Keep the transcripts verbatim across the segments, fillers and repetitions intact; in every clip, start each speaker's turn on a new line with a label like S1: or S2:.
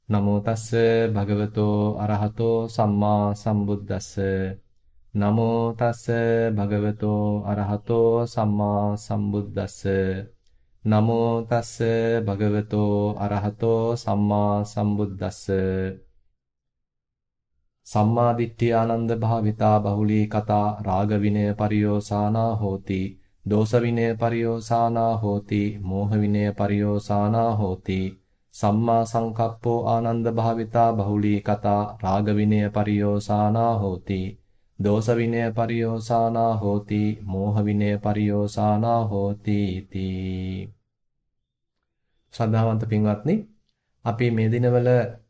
S1: නමෝ තස්ස භගවතෝ අරහතෝ සම්මා සම්බුද්දස්ස නමෝ තස්ස භගවතෝ අරහතෝ සම්මා සම්බුද්දස්ස නමෝ තස්ස භගවතෝ අරහතෝ සම්මා සම්බුද්දස්ස සම්මා දිට්ඨි ආනන්ද භාවිතා බහුලී කතා රාග විනය පරියෝසානා හෝති දෝෂ විනය පරියෝසානා හෝති මෝහ විනය පරියෝසානා හෝති සම්මා සංකප්පෝ ආනන්ද භාවිතා බහුලී කතා රාග විනය පරියෝසානා හෝති දෝෂ විනය පරියෝසානා හෝති මෝහ විනය පරියෝසානා හෝති තී ශ්‍රද්ධාවන්ත පින්වත්නි අපි මේ දිනවල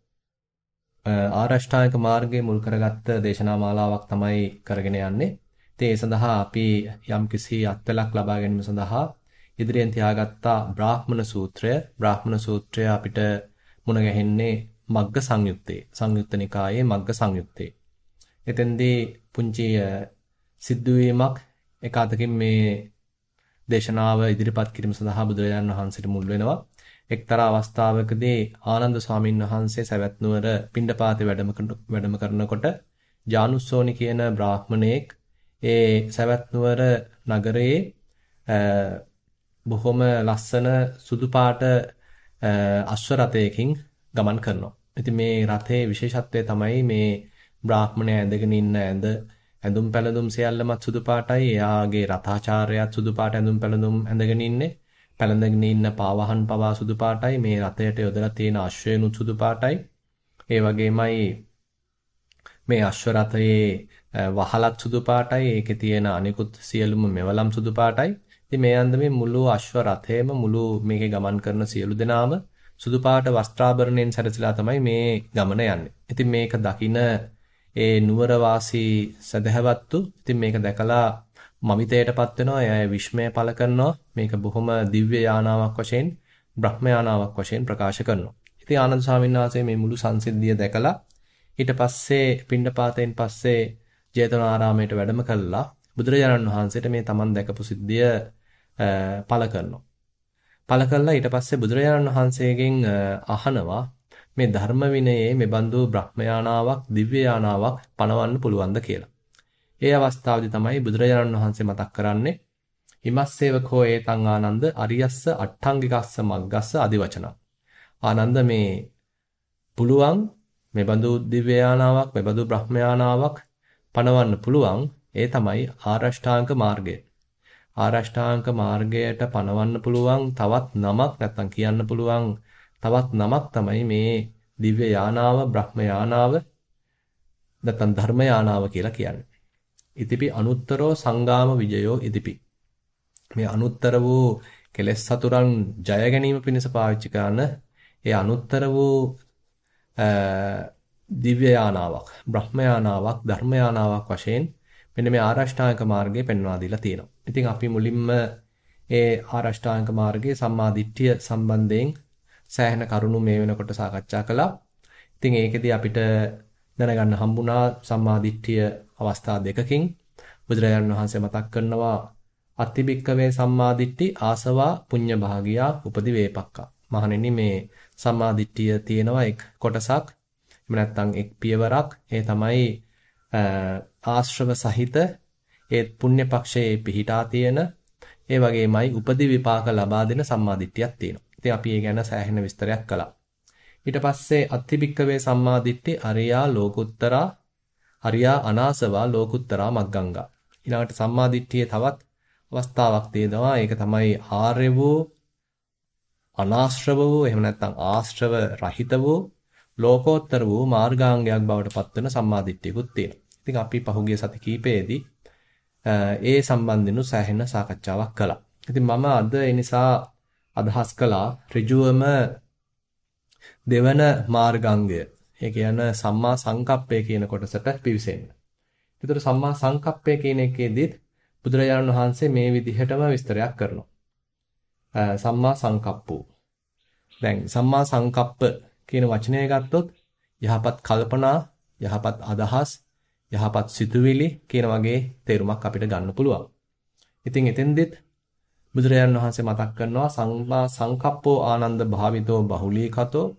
S1: ආරෂ්ඨායක මාර්ගයේ මුල් කරගත්ත දේශනා මාලාවක් තමයි කරගෙන යන්නේ. ඉතින් ඒ සඳහා අපි යම්කිසි අත්වලක් ලබා ගැනීම සඳහා ඉදිරියෙන් තියාගත්ත බ්‍රාහ්මණ සූත්‍රය, බ්‍රාහ්මණ සූත්‍රය අපිට මුණ ගැහෙන්නේ මග්ග සංයුත්තේ. සංයුත්ත නිකායේ මග්ග සංයුත්තේ. එතෙන්දී පුංචි සිද්ධාවීමක් එක අතකින් මේ දේශනාව ඉදිරිපත් කිරීම සඳහා බුදුරජාණන් වහන්සේට මුල් වෙනවා. එක්තරා අවස්ථාවකදී ආනන්ද ස්වාමීන් වහන්සේ සවැත් නුවර පිණ්ඩපාතේ වැඩම වැඩම කරනකොට ජානුස්සෝනි කියන බ්‍රාහ්මණයෙක් ඒ සවැත් නුවර නගරයේ බොහොම ලස්සන සුදු පාට අශ්ව රථයකින් ගමන් කරනවා. ඉතින් මේ රථයේ විශේෂත්වය තමයි මේ බ්‍රාහ්මණයා ඇඳගෙන ඉන්න ඇඳ ඇඳුම් පැළඳුම් සියල්ලමත් සුදු පාටයි. එයාගේ රථාචාර්යයත් සුදු පාට ඇඳුම් පැළඳුම් ඇඳගෙන ඉන්නේ. පැළඳගෙන ඉන්න පාවහන් පවා සුදු පාටයි. මේ රථයට යොදලා තියෙන අශ්වයනුත් සුදු පාටයි. ඒ වගේමයි මේ අශ්ව රථයේ වහලත් සුදු පාටයි. ඒකේ තියෙන අනිකුත් සියලුම මෙවලම් සුදු පාටයි. ඉතින් මේ අන්දමේ මුළු අශ්ව රථයේම මුළු මේකේ ගමන් කරන සියලු දෙනාම සුදු පාට වස්ත්‍රාභරණයෙන් සැරසලා තමයි මේ ගමන යන්නේ. ඉතින් මේක දකින ඒ නුවර වාසී සදහැවත්තු ඉතින් මේක දැකලා මවිතයටපත් වෙනවා. එයා විශ්මය පළ කරනවා. මේක බොහොම දිව්‍ය යානාවක් වශයෙන්, බ්‍රහ්ම යානාවක් වශයෙන් ප්‍රකාශ කරනවා. ඉතින් ආනන්ද ස්වාමීන් වහන්සේ මේ මුළු සංසිද්ධිය දැකලා ඊට පස්සේ පිණ්ඩපාතයෙන් පස්සේ ජේතවනාරාමයට වැඩම කළා. බුදුරජාණන් වහන්සේට මේ Taman දැකපු සිද්ධිය පළ කරනවා. පළ කළා ඊට පස්සේ බුදුරජාණන් වහන්සේගෙන් අහනවා මේ ධර්ම විනයේ මේ බඳු බ්‍රහ්ම යානාවක්, දිව්‍ය යානාවක් පනවන්න පුළුවන්ද කියලා. ඒ අවස්ථාවේදී තමයි බුදුරජාණන් වහන්සේ මතක් කරන්නේ හිමස්සේවකෝ ඒතං ආනන්ද අරියස්ස අට්ඨංගිකස්ස මග්ගස්ස අදිවචන. ආනන්ද මේ පුළුවන් මේ බඳු දිව්‍ය යානාවක්, මේ බඳු බ්‍රහ්ම යානාවක් පනවන්න පුළුවන්. ඒ තමයි ආරෂ්ඨාංග මාර්ගය. ආරෂ්ඨාංග මාර්ගයට පනවන්න පුළුවන් තවත් නමක් නැත්තම් කියන්න පුළුවන් තවත් නමක් තමයි මේ දිව්‍ය යානාව, බ්‍රහ්ම යානාව නැත්තම් ධර්ම යානාව කියලා කියන්නේ. ඉතිපි අනුත්තරෝ සංගාම විජයෝ ඉතිපි. මේ අනුත්තර වූ කෙලෙස් සතුරන් ජය ගැනීම පිණිස පාවිච්චි කරන ඒ අනුත්තර වූ දිව්‍ය යානාවක්, බ්‍රහ්ම යානාවක්, ධර්ම යානාවක් වශයෙන් මෙන්න මේ ආරෂ්ඨාංග මාර්ගය පෙන්වා දීලා තියෙනවා. ඉතින් අපි මුලින්ම ඒ ආරෂ්ඨාංග මාර්ගයේ සම්මා දිට්ඨිය සම්බන්ධයෙන් සෑහෙන කරුණු මේ වෙනකොට සාකච්ඡා කළා. ඉතින් ඒකෙදී අපිට දැනගන්න හම්බුණා සම්මා දිට්ඨිය අවස්ථා දෙකකින් බුදුරජාණන් වහන්සේ මතක් කරනවා අත්තිබික්කවේ සම්මා දිට්ඨි ආසවා පුඤ්ඤ භාගියා උපදි වේපක්කා. මහණෙනි මේ සම්මා දිට්ඨිය තියෙනවා එක් කොටසක්. එහෙම නැත්නම් එක් පියවරක්. ඒ තමයි ආශ්‍රව සහිත ඒ පුණ්‍ය පක්ෂයේ පිහිටා තියෙන ඒ වගේමයි උපදි විපාක ලබා දෙන සම්මා දිට්ඨියක් තියෙනවා. ඉතින් අපි ඒ ගැන සෑහෙන විස්තරයක් කළා. ඊට පස්සේ අත්තිබික්කවේ සම්මා දිට්ඨි අරියා ලෝකුත්තරා අරියා අනාසවා ලෝකුත්තරා මග්ගංගා. ඊළඟට සම්මා දිට්ඨියේ තවත් අවස්ථාවක් තියෙනවා. ඒක තමයි ආර්ය වූ අනාශ්‍රව වූ එහෙම නැත්නම් ආශ්‍රව රහිත වූ ලෝකෝත්තර වූ මාර්ගාංගයක් බවට පත්වන සම්මා දිට්ඨියකුත් තියෙනවා. ඉතින් අපි පහුගිය සති කීපයේදී ඒ සම්බන්ධිනු සෑහෙන සාකච්ඡාවක් කළා. ඉතින් මම අද ඒ නිසා අදහස් කළා ඍජුවම දෙවන මාර්ගාංගය. ඒ කියන්නේ සම්මා සංකප්පය කියන කොටසට පිවිසෙන්න. ඒතර සම්මා සංකප්පය කියන එකේදීත් බුදුරජාණන් වහන්සේ මේ විදිහටම විස්තරයක් කරනවා. සම්මා සංකප්පෝ. දැන් සම්මා සංකප්ප කියන වචනය ගත්තොත් යහපත් කල්පනා, යහපත් අදහස්, යහපත් සිතුවිලි කියන වගේ තේරුමක් අපිට ගන්න පුළුවන්. ඉතින් එතෙන්දෙත් බුදුරජාණන් වහන්සේ මතක් කරනවා සම්මා සංකප්පෝ ආනන්ද භාවිතෝ බහුලීකතෝ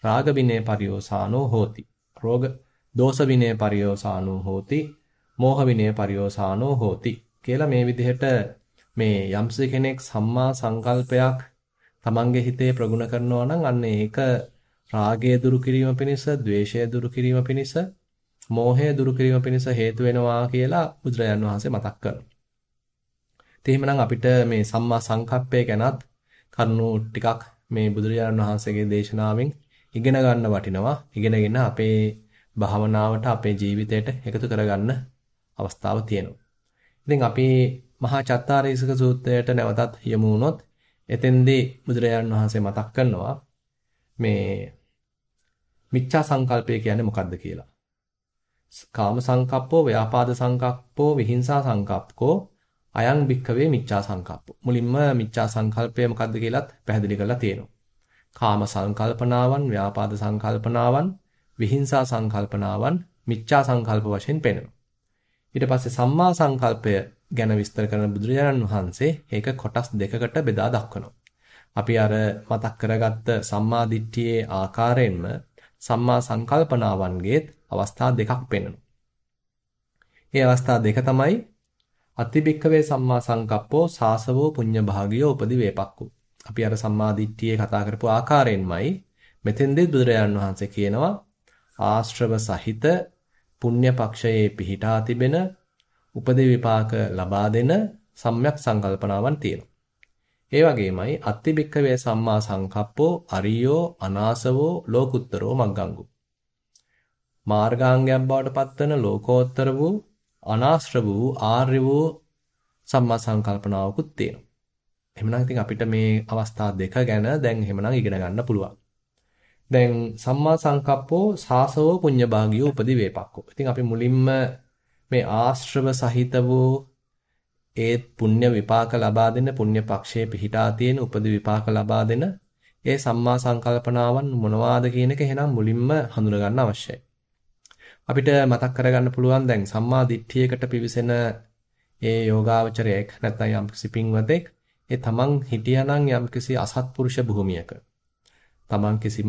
S1: රාග විනය පරියෝසానෝ හෝති. රෝග දෝෂ විනය පරියෝසానෝ හෝති. මෝහ විනය පරියෝසానෝ හෝති. කියලා මේ විදිහට මේ යම්ස කෙනෙක් සම්මා සංකල්පයක් තමන්ගේ හිතේ ප්‍රගුණ කරනවා නම් අන්න ඒක රාගය දුරු කිරීම පිණිස, ద్వේෂය දුරු කිරීම පිණිස, මෝහය දුරු කිරීම පිණිස හේතු වෙනවා කියලා බුදුරජාන් වහන්සේ මතක් කරනවා. ඉතින් එහෙමනම් අපිට මේ සම්මා සංකප්පය ගැනත් කරුණු ටිකක් මේ බුදුරජාණන් වහන්සේගේ දේශනාවෙන් ඉගෙන ගන්න වටිනවා. ඉගෙනගෙන අපේ භාවනාවට, අපේ ජීවිතයට එකතු කරගන්න අවස්ථාව තියෙනවා. ඉතින් අපි මහා චත්තාරීසක සූත්‍රයට නැවතත් යමු වුණොත් එතෙන්දී බුදුරජාණන් වහන්සේ මතක් කරනවා මේ මිච්ඡා සංකල්පය කියන්නේ මොකක්ද කියලා. කාම සංකප්පෝ, ව්‍යාපාද සංකප්පෝ, විහිංසා සංකප්පෝ, අයං භික්ඛවේ මිච්ඡා සංකප්පෝ. මුලින්ම මිච්ඡා සංකල්පය මොකක්ද කියලාත් පැහැදිලි කරලා තියෙනවා. කාම සංකල්පනාවන්, ව්‍යාපාද සංකල්පනාවන්, විහිංසා සංකල්පනාවන් මිච්ඡා සංකල්ප වශයෙන් පෙන්වනවා. ඊට පස්සේ සම්මා සංකල්පය ගැන විස්තර කරන බුදුරජාණන් වහන්සේ ඒක කොටස් දෙකකට බෙදා දක්වනවා. අපි අර මතක් කරගත්ත සම්මා දිට්ඨියේ ආකාරයෙන්ම සම්මා සංකල්පනාවන්ගේත් අවස්ථා දෙකක් පෙන්වනවා. මේ අවස්ථා දෙක තමයි අතිබික්කවේ සම්මා සංකප්පෝ සාසවෝ පුඤ්ඤ භාගියෝ උපදි වේපක්කු. අපි අර සම්මා දිට්ඨියේ කතා කරපු ආකාරයෙන්මයි මෙතෙන්දී බුදුරජාණන් වහන්සේ කියනවා ආශ්‍රව සහිත පුණ්‍ය පක්ෂයේ පිහිටා තිබෙන උපදි විපාක ලබා දෙන සම්‍යක් සංකල්පනාවන් තියෙනවා. ඒ වගේමයි අත්තිබික්කවේ සම්මා සංකප්පෝ අරියෝ අනාසවෝ ලෝකුත්තරෝ මග්ගංගු. මාර්ගාංගයක් බවට පත්වන ලෝකෝත්තර වූ අනාශ්‍ර වූ ආර්ය වූ සම්මා සංකල්පනාවකුත් තියෙනවා. එහෙමනම් ඉතින් අපිට මේ අවස්ථා දෙක ගැන දැන් එහෙමනම් ඉගෙන ගන්න පුළුවන්. දැන් සම්මා සංකප්පෝ සාසවෝ පුඤ්ඤ භාගියෝ උපදි වේපක්කෝ. ඉතින් අපි මුලින්ම මේ ආශ්‍රව සහිත වූ ඒ පුණ්‍ය විපාක ලබා දෙන පුණ්‍ය පක්ෂයේ පිහිටා තියෙන උපදි විපාක ලබා දෙන ඒ සම්මා සංකල්පනාවන් මොනවාද කියන එක එහෙනම් මුලින්ම හඳුන ගන්න අවශ්‍යයි. අපිට මතක් කරගන්න පුළුවන් දැන් සම්මා දිට්ඨියකට පිවිසෙන ඒ යෝගාවචරයෙක් නැත්නම් යම්කිසි පින්වතෙක් ඒ තමන් හිටියානම් යම්කිසි අසත්පුරුෂ භූමියක තමන් කිසිම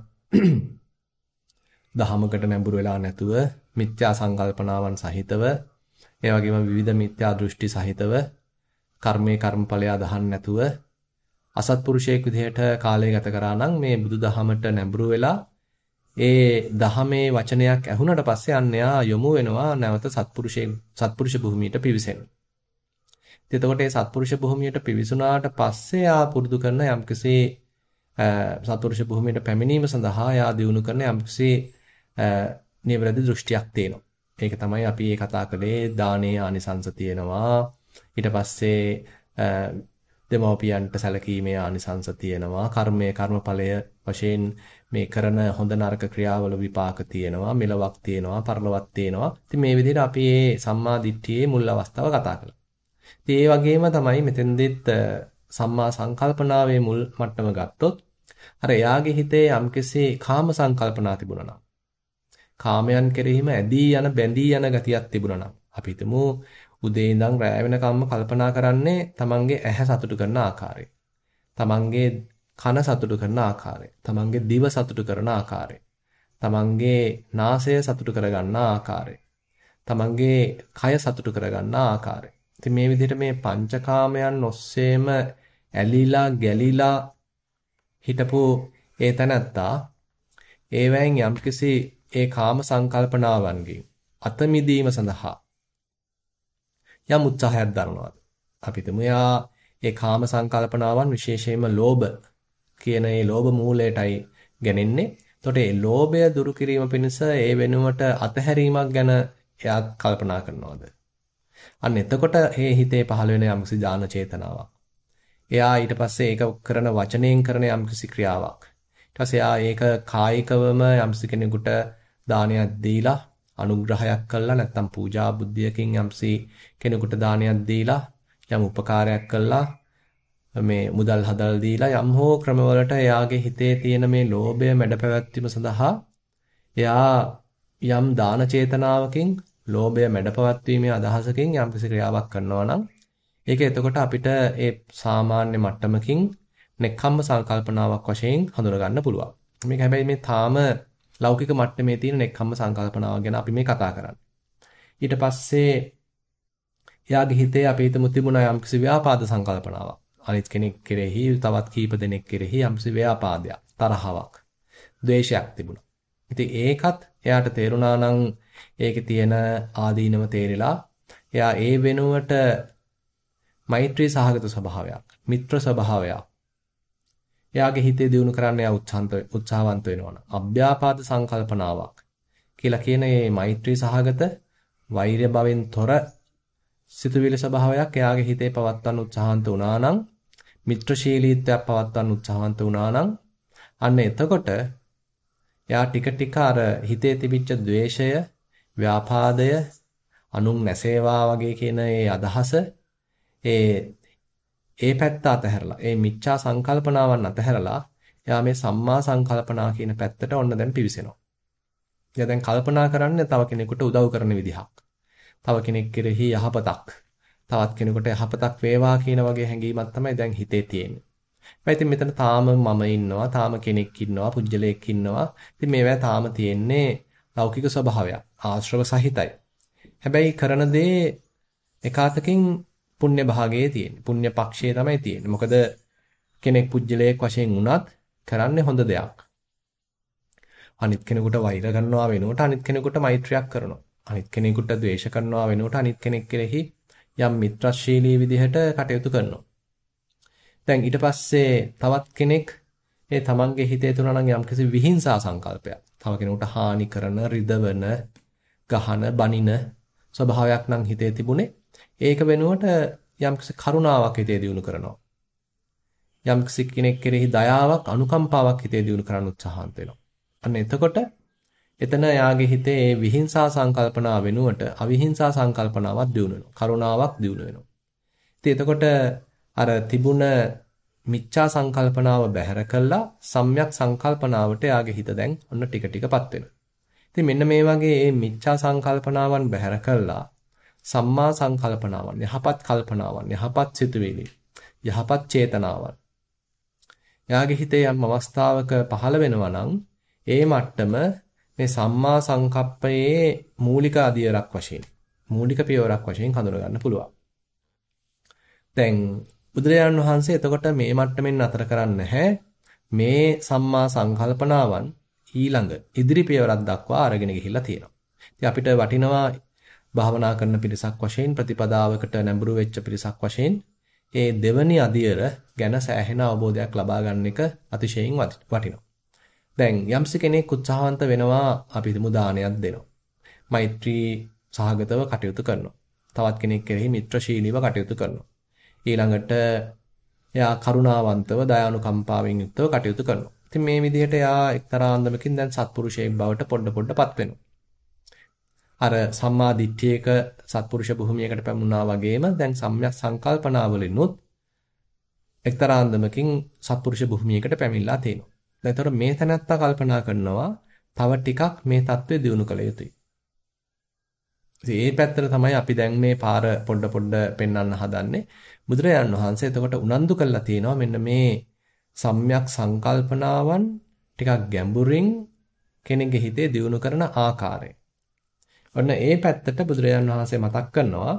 S1: දහමකට නැඹුරු වෙලා නැතුව මිත්‍යා සංකල්පනාවන් සහිතව ඒ වගේම විවිධ මිත්‍යා දෘෂ්ටි සහිතව කර්මයේ කර්මඵලය අදහන් නැතුව අසත්පුරුෂයෙක් විදිහට කාලය ගත කරා නම් මේ බුදුදහමට නැඹුරු වෙලා ඒ දහමේ වචනයක් ඇහුනට පස්සේ අන්‍යයා යොමු වෙනවා නැවත සත්පුරුෂයෙක් සත්පුරුෂ භූමියට පිවිසෙන්න. එතකොට ඒ සත්පුරුෂ භූමියට පිවිසුනාට පස්සේ ආ පුරුදු කරන යම්කිසි සත්පුරුෂ භූමියට පැමිණීම සඳහා යා දිනු කරන යම්කිසි නිවැරදි දෘෂ්ටියක් තියෙනවා. ඒක තමයි අපි මේ කතා කළේ දානයේ ආනිසංස තියෙනවා. ඊට පස්සේ දෙමව්පියන්ට සැලකීමේ ආනිසංස තියෙනවා. කර්මයේ කර්මඵලය වශයෙන් මේ කරන හොඳ නරක ක්‍රියාවල විපාක තියෙනවා. මෙලොවක් තියෙනවා, පරලොවක් තියෙනවා. ඉතින් මේ විදිහට අපි මේ සම්මා දිට්ඨියේ මුල් අවස්ථාව කතා කළා. ඉතින් ඒ වගේම තමයි මෙතෙන්දෙත් සම්මා සංකල්පනාවේ මුල් මට්ටම ගත්තොත් අර එයාගේ හිතේ යම්කිසි කාම සංකල්පනා තිබුණා නම් කාමයන් කෙරෙහිම ඇදී යන බැඳී යන ගතියක් තිබුණා නම් අපි හිතමු උදේ ඉඳන් රැය වෙනකම්ම කල්පනා කරන්නේ තමන්ගේ ඇහැ සතුටු කරන ආකාරය. තමන්ගේ කන සතුටු කරන ආකාරය. තමන්ගේ දිව සතුටු කරන ආකාරය. තමන්ගේ නාසය සතුටු කරගන්න ආකාරය. තමන්ගේ කය සතුටු කරගන්න ආකාරය. ඉතින් මේ විදිහට මේ පංචකාමයන් ඔස්සේම ඇලිලා ගැලිලා හිටපු ඒ තැනත්තා ඒවැයෙන් යම්කිසි ඒ කාම සංකල්පනාවන්ගෙන් අත මිදීම සඳහා යම් උත්සාහයක් දරනවාද අපි හිතමු යා ඒ කාම සංකල්පනාවන් විශේෂයෙන්ම ලෝභ කියන ඒ ලෝභ මූලයටයි ගැනෙන්නේ. එතකොට ඒ ලෝභය දුරු කිරීම පිණිස ඒ වෙනුවට අතහැරීමක් ගැන එයා කල්පනා කරනවාද? අන්න එතකොට මේ හිතේ පහළ වෙන යම්කිසි ඥාන චේතනාවක්. එයා ඊට පස්සේ ඒක කරන වචනයෙන් කරන යම්කිසි ක්‍රියාවක්. ඊට පස්සේ එයා ඒක කායිකවම යම්කිසි කෙනෙකුට දානයක් දීලා අනුග්‍රහයක් කළා නැත්නම් පූජා බුද්ධියකින් යම්සි කෙනෙකුට දානයක් දීලා යම් උපකාරයක් කළා මේ මුදල් හදලා දීලා යම් හෝ ක්‍රමවලට එයාගේ හිතේ තියෙන මේ ලෝභය මැඩ පැවැත්වීම සඳහා එයා යම් දාන චේතනාවකින් ලෝභය මැඩ පැවැත්වීමේ අදහසකින් යම්කිසි ක්‍රියාවක් කරනවා නම් ඒක එතකොට අපිට ඒ සාමාන්‍ය මට්ටමකින් නෙක්ඛම්ම සංකල්පනාවක් වශයෙන් හඳුනා ගන්න පුළුවන්. මේක හැබැයි මේ තාම ලෞකික මට්ටමේ තියෙන නෙක්ඛම්ම සංකල්පනාව ගැන අපි මේ කතා කරන්නේ. ඊට පස්සේ එයාගේ හිතේ අපි හිතමු තිබුණා යම්කිසි ව්‍යාපාද සංකල්පනාවක්. අනිත් කෙනෙක් කෙරෙහි තවත් කීප දෙනෙක් කෙරෙහි යම්කිසි ව්‍යාපාදයක්, තරහවක්, ද්වේෂයක් තිබුණා. ඉතින් ඒකත් එයාට තේරුණා නම් ඒකේ තියෙන ආදීනව තේරිලා එයා ඒ වෙනුවට මෛත්‍රී සහගත ස්වභාවයක්, මිත්‍ර ස්වභාවයක් එයාගේ හිතේ දියුණු කරන්න එයා උත්සාහන්ත උත්සාහවන්ත වෙනවා. අභ්‍යාපාද සංකල්පනාවක් කියලා කියන මේ මෛත්‍රී සහගත වෛරය භවෙන් තොර සිතුවිලි ස්වභාවයක් එයාගේ හිතේ පවත්වන්න උත්සාහන්ත වුණා නම්, මිත්‍රශීලීත්වයක් පවත්වන්න උත්සාහන්ත වුණා නම්, අන්න එතකොට එයා ටික ටික අර හිතේ තිබිච්ච द्वේෂය, ව්‍යාපාදය, අනුන් නැසේවා වගේ කියන ඒ අදහස ඒ ඒ පැත්ත අතහැරලා, ඒ මිච්ඡා සංකල්පනාවන් අතහැරලා එයා මේ සම්මා සංකල්පනා කියන පැත්තට ඔන්න දැන් පිවිසෙනවා. එයා දැන් කල්පනා කරන්නේ තව කෙනෙකුට උදව් කරන විදිහක්. තව කෙනෙක් කෙරෙහි යහපතක්, තවත් කෙනෙකුට යහපතක් වේවා කියන වගේ හැඟීමක් තමයි දැන් හිතේ තියෙන්නේ. හැබැයි ඉතින් මෙතන තාම මම ඉන්නවා, තාම කෙනෙක් ඉන්නවා, පුජ්‍යලයක් ඉන්නවා. ඉතින් මේවා තාම තියෙන්නේ ලෞකික ස්වභාවයක්, ආශ්‍රව සහිතයි. හැබැයි කරන දේ එකාතකින් පුණ්‍ය භාගයේ තියෙන්නේ. පුණ්‍ය පක්ෂයේ තමයි තියෙන්නේ. මොකද කෙනෙක් පුජ්‍යලයක් වශයෙන් වුණත් කරන්නේ හොඳ දෙයක්. අනිත් කෙනෙකුට වෛර කරනවා වෙනුවට අනිත් කෙනෙකුට මෛත්‍රියක් කරනවා. අනිත් කෙනෙකුට ද්වේෂ කරනවා වෙනුවට අනිත් කෙනෙක් කෙරෙහි යම් මිත්‍රශීලී විදිහට කටයුතු කරනවා. දැන් ඊට පස්සේ තවත් කෙනෙක් මේ තමන්ගේ හිතේ තුන නම් යම්කිසි විහිංසා සංකල්පයක්. තව කෙනෙකුට හානි කරන, රිදවන, ගහන, බනින ස්වභාවයක් නම් හිතේ තිබුණේ. ඒක වෙනුවට යම්කිසි කරුණාවක් හිතේ දියුණු කරනවා. යම්කිසි කෙනෙක් කෙරෙහි දයාවක්, අනුකම්පාවක් හිතේ දියුණු කරන්න උත්සාහන්ත වෙනවා. අන්න එතකොට එතන යාගේ හිතේ මේ විහිංසා සංකල්පනාව වෙනුවට අවිහිංසා සංකල්පනාවක් දියුණු වෙනවා. කරුණාවක් දියුණු වෙනවා. ඉතින් එතකොට අර තිබුණ මිච්ඡා සංකල්පනාව බැහැර කළා සම්‍යක් සංකල්පනාවට යාගේ හිත දැන් ඔන්න ටික ටිකපත් වෙනවා. ඉතින් මෙන්න මේ වගේ මේ මිච්ඡා සංකල්පනාවන් බැහැර කළා සම්මා සංකල්පනාවන්, යහපත් කල්පනාවන්, යහපත් සිතුවිලි, යහපත් චේතනාවන් යාගේ හිතේ යම් අවස්ථාවක පහළ වෙනවා නම් ඒ මට්ටම මේ සම්මා සංකප්පයේ මූලික අදියරක් වශයෙන්, මූලික පියවරක් වශයෙන් හඳුනා ගන්න පුළුවන්. දැන් බුදුරජාණන් වහන්සේ එතකොට මේ මට්ටමින් නතර කරන්නේ නැහැ. මේ සම්මා සංකල්පනාවන් ඊළඟ ඉදිරි පියවරක් දක්වා අරගෙන ගිහිල්ලා තියෙනවා. ඉතින් අපිට වටිනවා භාවනා කරන පිරිසක් වශයෙන්, ප්‍රතිපදාවකට නැඹුරු වෙච්ච පිරිසක් වශයෙන් ඒ දෙවනි අදියර ගැන සෑහෙන අවබෝධයක් ලබා ගන්න එක අතිශයින් වටිනවා. දැන් යම්ස කෙනෙක් උත්සාහවන්ත වෙනවා අපි හිතමු දානයක් දෙනවා. මෛත්‍රී සහගතව කටයුතු කරනවා. තවත් කෙනෙක් කෙරෙහි මිත්‍රශීලීව කටයුතු කරනවා. ඊළඟට එයා කරුණාවන්තව දයානුකම්පාවෙන් යුක්තව කටයුතු කරනවා. ඉතින් මේ විදිහට එයා එක්තරා අන්දමකින් දැන් සත්පුරුෂයෙක් බවට පොඩ පොඩපත් වෙනවා. අර සම්මා දිට්ඨියක සත්පුරුෂ භූමියකට පැමුණා වගේම දැන් සම්‍යක් සංකල්පනාවලිනුත් එක්තරා අන්දමකින් සත්පුරුෂ භූමියකට පැමිණලා තියෙනවා. දැන් ඒතර මේ තැනත්තා කල්පනා කරනවා තව ටිකක් මේ தત્ත්වය දියුණු කළ යුතුයි. ඉතින් මේ පැත්තට තමයි අපි දැන් මේ පාර පොඩ පොඩ පෙන්වන්න හදන්නේ. බුදුරජාණන් වහන්සේ එතකොට උනන්දු කළා තියෙනවා මෙන්න මේ සම්‍යක් සංකල්පනාවන් ටිකක් ගැඹුරින් කෙනෙකුගේ හිතේ දියුණු කරන ආකාරය. ඔන්න ඒ පැත්තට බුදුරජාණන් වහන්සේ මතක් කරනවා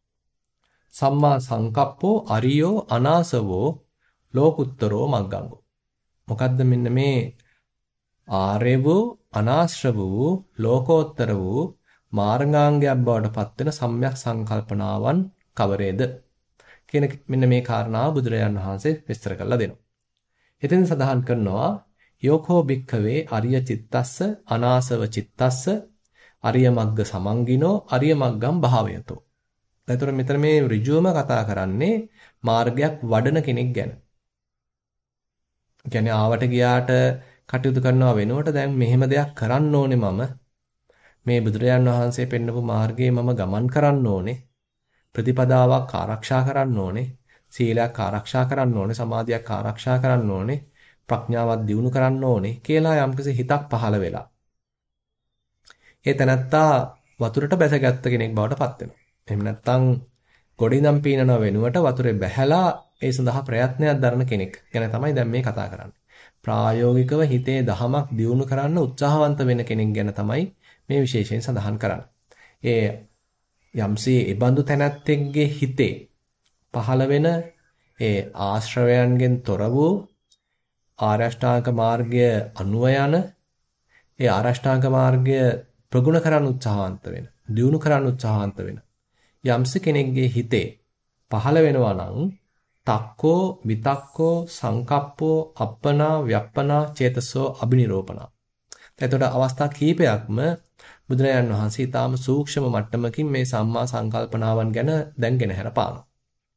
S1: සම්මා සංකප්පෝ අරියෝ අනාසවෝ ලෝකුත්තරෝ මග්ගංගෝ. මොකද්ද මෙන්න මේ ආර්ය වූ අනාශ්‍රව වූ ලෝකෝත්තර වූ මාර්ගාංගයක් බවට පත්වෙන සම්‍යක් සංකල්පනාවන් කවරේද කියන මෙන්න මේ කාරණාව බුදුරජාණන් වහන්සේ විස්තර කරලා දෙනවා. එතෙන් සඳහන් කරනවා යෝකෝ භික්ඛවේ අරිය චිත්තස්ස අනාසව චිත්තස්ස අරිය මග්ග සමංගිනෝ අරිය මග්ගම් භාවයතෝ. එතකොට මෙතන මේ ඍජුවම කතා කරන්නේ මාර්ගයක් වඩන කෙනෙක් ගැන. කියන්නේ ආවට ගියාට කටයුතු කරනවා වෙනුවට දැන් මෙහෙම දෙයක් කරන්න ඕනේ මම. මේ බුදුරජාන් වහන්සේ පෙන්නපු මාර්ගයේ මම ගමන් කරන්න ඕනේ. ප්‍රතිපදාවක් ආරක්ෂා කරන්න ඕනේ. සීලයක් ආරක්ෂා කරන්න ඕනේ. සමාධියක් ආරක්ෂා කරන්න ඕනේ. ප්‍රඥාවක් දියුණු කරන්න ඕනේ කියලා යම්කිසි හිතක් පහළ වෙලා. ඒ තැනත්තා වතුරට බැසගත්ත කෙනෙක් බවට පත් වෙනවා. එහෙම නැත්නම් ගොඩින්නම් පීනන වෙනුවට වතුරේ බැහැලා ඒ සඳහා ප්‍රයත්නයක් දරන කෙනෙක් ගැන තමයි දැන් මේ කතා කරන්නේ. ප්‍රායෝගිකව හිතේ දහමක් දියුණු කරන්න උත්සාහවන්ත වෙන කෙනෙක් ගැන තමයි මේ විශේෂයෙන් සඳහන් කරන්නේ. ඒ යම්සේ ඒ බඳු තැනැත්තෙක්ගේ හිතේ පහළ වෙන ඒ ආශ්‍රවයන්ගෙන් තොර වූ ආරෂ්ඨාංග මාර්ගය අනුව යන ඒ ආරෂ්ඨාංග මාර්ගය ප්‍රගුණ කරන්න උත්සාහවන්ත වෙන, දියුණු කරන්න උත්සාහවන්ත වෙන යම්ස කෙනෙක්ගේ හිතේ පහළ වෙනවා නම් තක්කෝ විතක්කෝ සංකප්පෝ අප්පනා ව්‍යප්පනා චේතසෝ අබිනිරෝපණා. එතකොට අවස්ථා කීපයක්ම බුදුරජාණන් වහන්සේ ඊටාම සූක්ෂම මට්ටමකින් මේ සම්මා සංකල්පනාවන් ගැන දැන්ගෙන හැරපානවා.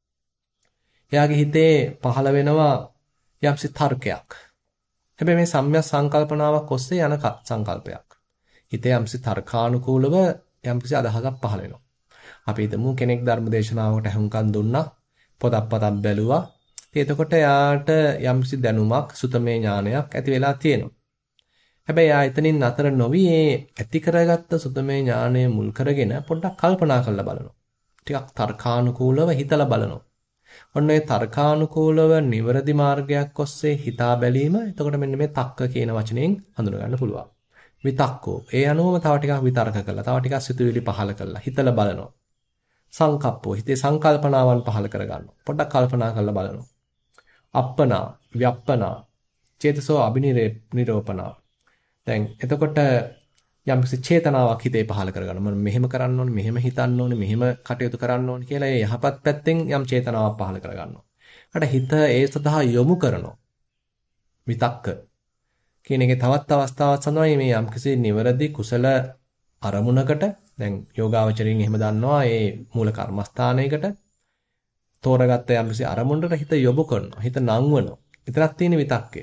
S1: එයාගේ හිතේ පහළ වෙනවා යම්සි තර්කයක්. හැබැයි මේ සම්‍යක් සංකල්පනාවක් ඔස්සේ යන සංකල්පයක්. හිතේ යම්සි තර්කානුකූලව යම්කිසි අදහසක් පහළ වෙනවා. අපි හිතමු කෙනෙක් ධර්ම දේශනාවකට අහුම්කම් දුන්නා, පොතක් පතක් බැලුවා. ඉතින් එතකොට යාට යම්කිසි දැනුමක්, සුතමේ ඥානයක් ඇති වෙලා තියෙනවා. හැබැයි යා එතනින් නතර නොවි ඒ ඇති කරගත්ත සුතමේ ඥානය මුල් කරගෙන පොඩ්ඩක් කල්පනා කරලා බලනවා. ටිකක් තර්කානුකූලව හිතලා බලනවා. ඔන්න ඒ තර්කානුකූලව නිවැරදි මාර්ගයක් ඔස්සේ හිතා බැලීම එතකොට මෙන්න මේ තක්ක කියන වචනයෙන් හඳුන ගන්න පුළුවන්. විතක්කෝ ඒ අනුවම තව ටිකක් විතර්ක කරලා තව ටිකක් සිතුවිලි පහල කරලා හිතලා බලනවා. සංකප්පෝ හිතේ සංකල්පනාවන් පහල කරගන්නවා. පොඩ්ඩක් කල්පනා කරලා බලනවා. අප්පනා ව්‍යප්පනා චේතසෝ අබිනිරෝපණා. දැන් එතකොට යම්කිසි චේතනාවක් හිතේ පහල කරගන්න. මම මෙහෙම කරන්න ඕනේ, මෙහෙම හිතන්න ඕනේ, මෙහෙම කටයුතු කරන්න ඕනේ කියලා ඒ යහපත් පැත්තෙන් යම් චේතනාවක් පහල කරගන්නවා. අර හිත ඒ සඳහා යොමු කරනවා. විතක්ක කියන එකේ තවත් අවස්ථාවක් සඳහන් මේ යම්කිසි නිවැරදි කුසල අරමුණකට දැන් යෝගාවචරයෙන් එහෙම දන්නවා ඒ මූල කර්මස්ථානයකට තෝරගත්ත යම්කිසි අරමුණකට හිත යොමු කරනවා. හිත නංවනවා. එතනක් තියෙන විතක්කය.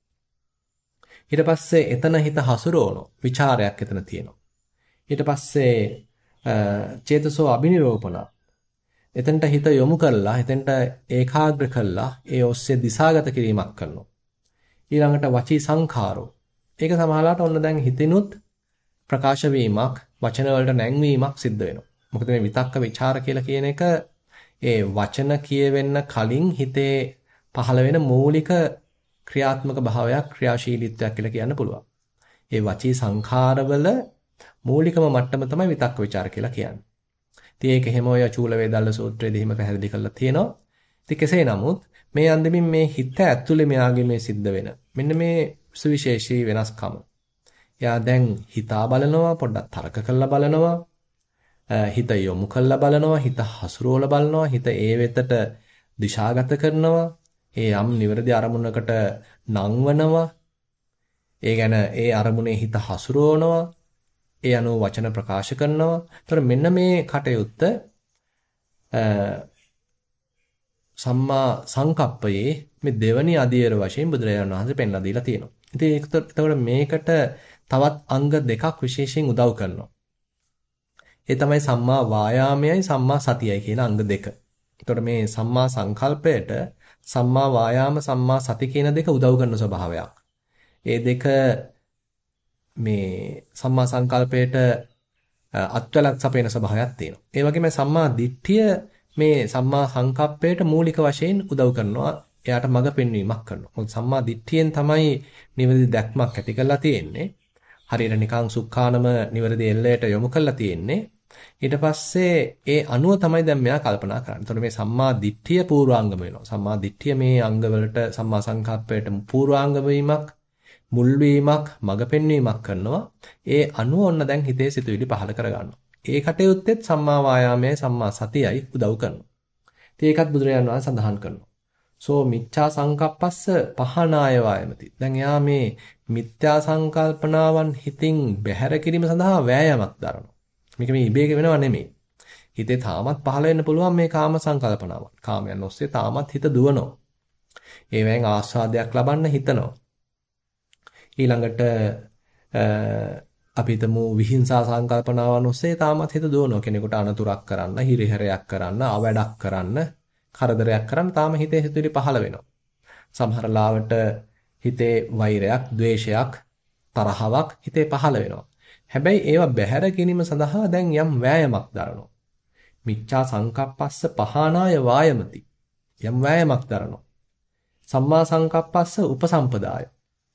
S1: ඊට පස්සේ එතන හිත හසුරවනවා. ਵਿਚාරයක් එතන තියෙනවා. ඊට පස්සේ චේතසෝ අබිනිරෝපණ. එතනට හිත යොමු කළා, එතනට ඒකාග්‍ර කළා, ඒ ඔස්සේ දිශාගත කිරීමක් කරනවා. ඊළඟට වචී සංඛාරෝ. ඒක සමහරවිට ඔන්න දැන් හිතිනුත් ප්‍රකාශ වීමක්, වචන වලට නැංවීමක් සිද්ධ වෙනවා. මොකද මේ විතක්ක ਵਿਚාර කියලා කියන එක ඒ වචන කියවෙන්න කලින් හිතේ පහළ වෙන මූලික ක්‍රියාත්මක භාවයක්, ක්‍රියාශීලීත්වයක් කියලා කියන්න පුළුවන්. ඒ වචී සංඛාරවල මූලිකම මට්ටම තමයි විතක්ක ਵਿਚාර කියලා කියන්නේ. ඉතින් ඒක එහෙම ඔය චූල වේදල්ල සූත්‍රයේදී එහෙම පැහැදිලි කරලා තියෙනවා. ඉතින් කෙසේ නමුත් මේ අන්දමින් මේ හිත ඇතුලේ මෙයාගේ මේ සිද්ධ වෙන මෙන්න මේ සුවිශේෂී වෙනස්කම. එයා දැන් හිතා බලනවා, පොඩ්ඩක් තර්ක කරලා බලනවා, හිත යොමු කරලා බලනවා, හිත හසුරුවලා බලනවා, හිත ඒ වෙතට දිශාගත කරනවා. ඒ යම් නිවැරදි අරමුණකට නංවනවා. ඒ ගැන ඒ අරමුණේ හිත හසුරවනවා. ඒ අනුව වචන ප්‍රකාශ කරනවා. ඒතර මෙන්න මේ කටයුත්ත සම්මා සංකප්පයේ මේ දෙවනි අදියර වශයෙන් බුදුරජාණන් වහන්සේ පෙන්ලා දීලා තියෙනවා. ඉතින් ඒකට මේකට තවත් අංග දෙකක් විශේෂයෙන් උදව් කරනවා. ඒ තමයි සම්මා වායාමයයි සම්මා සතියයි කියන අංග දෙක. ඒතකොට මේ සම්මා සංකල්පයට සම්මා වායාම සම්මා සති කියන දෙක උදව් කරන ස්වභාවයක්. ඒ දෙක මේ සම්මා සංකල්පයට අත්වලක් සපේන ස්වභාවයක් තියෙනවා. ඒ වගේම සම්මා දිට්ඨිය මේ සම්මා සංකප්පයට මූලික වශයෙන් උදව් කරනවා. එයාට මඟ පෙන්වීමක් කරනවා. මොකද සම්මා දිට්ඨියෙන් තමයි නිවැරදි දැක්මක් ඇති කරලා තියෙන්නේ. හරියට නිකන් සුඛානම නිවැරදි එල්ලයට යොමු කරලා තියෙන්නේ. ඊට පස්සේ ඒ අනුව තමයි දැන් මෙයා කල්පනා කරන්නේ. එතකොට මේ සම්මා දිට්ඨිය පූර්වාංගම වෙනවා. සම්මා දිට්ඨිය මේ අංගවලට සම්මා සංකප්පයට පූර්වාංගම වීමක්, මුල් වීමක්, මඟ පෙන්වීමක් කරනවා. ඒ අනුව ඔන්න දැන් හිතේ සිතුවිලි පහල කරගන්නවා. ඒ කටයුත්තෙත් සම්මා වායාමයේ සම්මා සතියයි උදව් කරනවා. ඉතින් ඒකත් බුදුරජාණන් වහන්සේ සඳහන් කරනවා. සෝ මිච්ඡා සංකප්පස්ස පහනාය වායමති. දැන් එයා මේ මිත්‍යා සංකල්පනාවන් හිතින් බැහැර කිරීම සඳහා වෑයමක් දරනවා. මේක මේ ඉබේ වෙනව නෙමෙයි. හිතේ තාමත් පහළ වෙන්න පුළුවන් මේ කාම සංකල්පනාවන්. කාමයන් ඔස්සේ තාමත් හිත දුවනවා. ඒවෙන් ආස්වාදයක් ලබන්න හිතනවා. ඊළඟට අපි හිතමු විහිංසා සංකල්පනාවන් ඔස්සේ තාමත් හිත දුවනවා. කෙනෙකුට අනතුරක් කරන්න, හිරිහැරයක් කරන්න, අවැඩක් කරන්න, කරදරයක් කරන්න තාම හිතේ හිතුවිලි පහළ වෙනවා. සමහර ලාවට හිතේ වෛරයක්, ద్వේෂයක්, තරහවක් හිතේ පහළ වෙනවා. හැබැයි ඒවා බැහැර ගැනීම සඳහා දැන් යම් වෑයමක් දරනවා. මිච්ඡා සංකප්පස්ස පහනාය වායමති. යම් වෑයමක් දරනවා. සම්මා සංකප්පස්ස උපසම්පදාය.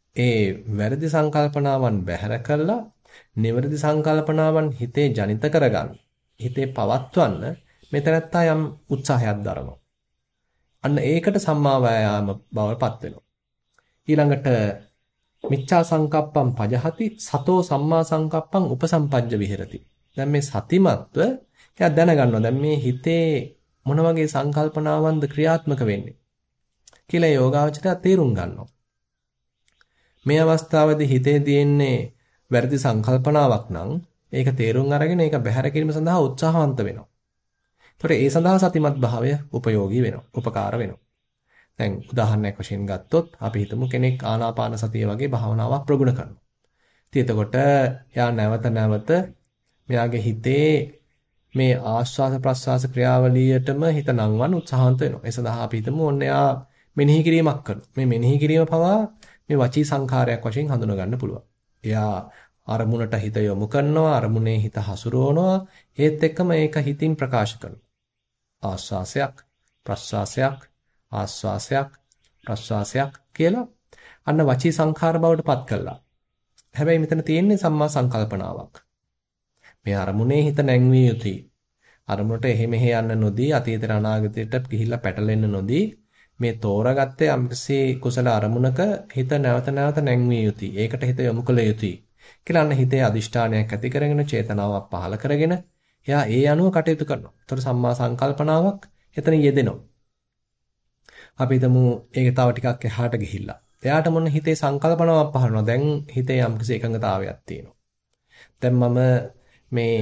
S1: ඒ වැරදි සංකල්පනාවන් බැහැර කළා නිවැරදි සංකල්පනාවන් හිතේ ජනිත කරගන්න. හිතේ පවත්වන්න මෙතනත්තා යම් උත්සාහයක් දරනවා. අන්න ඒකට සම්මා වායාම බවටපත් වෙනවා. ඊළඟට මිච්ඡා සංකප්පම් පජහති සතෝ සම්මා සංකප්පම් උපසම්පජ්ජ විහෙරති. දැන් මේ සතිමත්ව එයා දැනගන්නවා. දැන් මේ හිතේ මොන වගේ සංකල්පනාවන්ද ක්‍රියාත්මක වෙන්නේ කියලා යෝගාවචරය තේරුම් ගන්නවා. මේ අවස්ථාවේදී හිතේ තියෙන්නේ වැරදි සංකල්පනාවක් නම් ඒක තේරුම් අරගෙන ඒක බැහැර කිරීම සඳහා උත්සාහවන්ත වෙනවා. ඒතකොට ඒ සඳහා සතිමත් භාවය උපයෝගී වෙනවා. උපකාර වෙනවා. දැන් උදාහරණයක් වශයෙන් ගත්තොත් අපි හිතමු කෙනෙක් ආනාපාන සතිය වගේ භාවනාවක් ප්‍රගුණ කරනවා. ඉතින් එතකොට එයා නැවත නැවත මෙයාගේ හිතේ මේ ආශ්වාස ප්‍රශ්වාස ක්‍රියාවලියටම හිත නංවන්න උත්සාහන්ත වෙනවා. ඒ සඳහා අපි හිතමු ඔන්න එයා මෙනෙහි කිරීමක් කරනවා. මේ මෙනෙහි කිරීම පවා මේ වචී සංඛාරයක් වශයෙන් හඳුනා ගන්න පුළුවන්. එයා අරමුණට හිත යොමු කරනවා, අරමුණේ හිත හසුරවනවා, ඒත් එක්කම ඒක හිතින් ප්‍රකාශ කරනවා. ආශ්වාසයක්, ප්‍රශ්වාසයක්, ආශ්වාසයක්, ප්‍රශ්වාසයක් කියලා අන්න වචී සංඛාර බවට පත් කළා. හැබැයි මෙතන තියෙන්නේ සම්මා සංකල්පනාවක්. මේ අරමුණේ හිත නැංවිය යුතුයි. අරමුණට එහෙ මෙහෙ යන්න නොදී අතීතේට අනාගතයට ගිහිල්ලා පැටලෙන්න නොදී මේ තෝරාගත්තේ යම්කිසි කුසල අරමුණක හිත නැවත නැවත නැංවිය යුතුයි. ඒකට හිත යොමු කළ යුතුයි. කියලා අන්න හිතේ අදිෂ්ඨානයක් ඇති කරගෙන චේතනාවක් පහළ කරගෙන එයා ඒ අනුව කටයුතු කරනවා. ඒතර සම්මා සංකල්පනාවක් එතන යෙදෙනවා. අපි හිතමු ඒක තව ටිකක් එහාට ගිහිල්ලා. එයාට මොන හිතේ සංකල්පනාවක් පහළනවා. දැන් හිතේ යම්කිසි එකඟතාවයක් තියෙනවා. දැන් මම මේ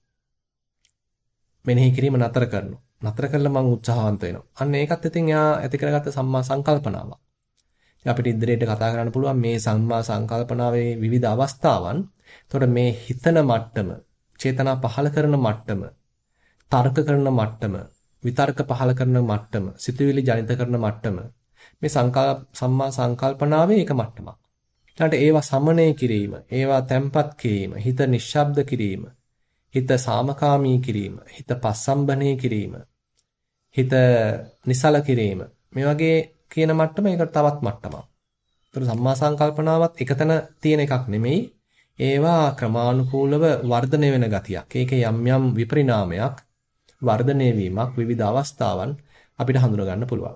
S1: මෙනෙහි කිරීම නතර කරනවා. නතර කළා මම උත්සාහවන්ත වෙනවා. අන්න ඒකත් ඉතින් එයා ඇති කරගත්ත සම්මා සංකල්පනාවක්. අපිට ඉදිරියට කතා කරන්න පුළුවන් මේ සම්මා සංකල්පනාවේ විවිධ අවස්ථාවන්. එතකොට මේ හිතන මට්ටම, චේතනා පහළ කරන මට්ටම, තර්ක කරන මට්ටම, විතර්ක පහළ කරන මට්ටම, සිතුවිලි ජනිත කරන මට්ටම. මේ සංකල්ප සම්මා සංකල්පනාවේ එක මට්ටමක්. ඊළඟට ඒවා සමනය කිරීම, ඒවා තැම්පත් කිරීම, හිත නිශ්ශබ්ද කිරීම, හිත සාමකාමී කිරීම, හිත පස්සම්බනේ කිරීම, හිත නිසල කිරීම. මේ වගේ කියන මට්ටම ඒකට තවත් මට්ටමක්. ඒතර සම්මා සංකල්පනාවත් එකතන තියෙන එකක් නෙමෙයි. ඒවා ක්‍රමානුකූලව වර්ධනය වෙන ගතියක්. ඒකේ යම් යම් විපරිණාමයක්, වර්ධනය වීමක්, විවිධ අවස්ථාවන් අපිට හඳුනා ගන්න පුළුවන්.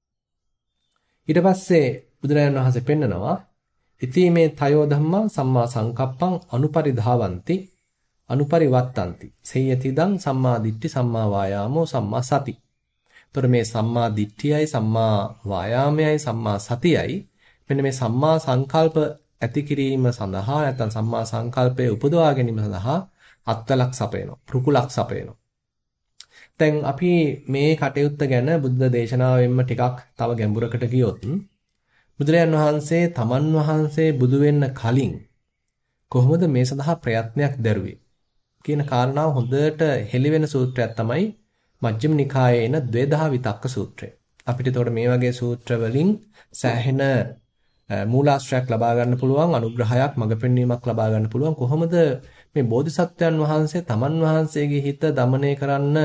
S1: ඊට පස්සේ බුදුරජාණන් වහන්සේ පෙන්නනවා ඉතිමේ තයෝ ධම්මා සම්මා සංකප්පං අනුපරිධාවಂತಿ අනුපරිවත්තಂತಿ සේයතිදං සම්මා දිට්ඨි සම්මා වායාමෝ සම්මා සති. එතකොට මේ සම්මා දිට්ඨියයි සම්මා වායාමයයි සම්මා සතියයි මෙන්න මේ සම්මා සංකල්ප ඇති කිරීම සඳහා නැත්නම් සම්මා සංකල්පය උපදවා ගැනීම සඳහා අත්වලක් සපයනවා, රුකුලක් සපයනවා. දැන් අපි මේ කටයුත්ත ගැන බුද්ධ දේශනාවෙන්ම ටිකක් තව ගැඹුරකට ගියොත් බුදුරජාන් වහන්සේ තමන් වහන්සේ බුදු වෙන්න කලින් කොහොමද මේ සඳහා ප්‍රයත්නයක් දැරුවේ කියන කාරණාව හොඳට හෙළිවෙන සූත්‍රයක් තමයි මජ්ක්‍ධිම නිකායේ එන ද්වේදහ විතක්ක සූත්‍රය. අපිට ඒතකොට මේ වගේ සූත්‍ර වලින් සෑහෙන මූලාශ්‍රයක් ලබා ගන්න පුළුවන්, අනුග්‍රහයක්, මඟ පෙන්වීමක් ලබා ගන්න පුළුවන්. කොහොමද මේ බෝධිසත්වයන් වහන්සේ තමන් වහන්සේගේ හිත দমনය කරන්න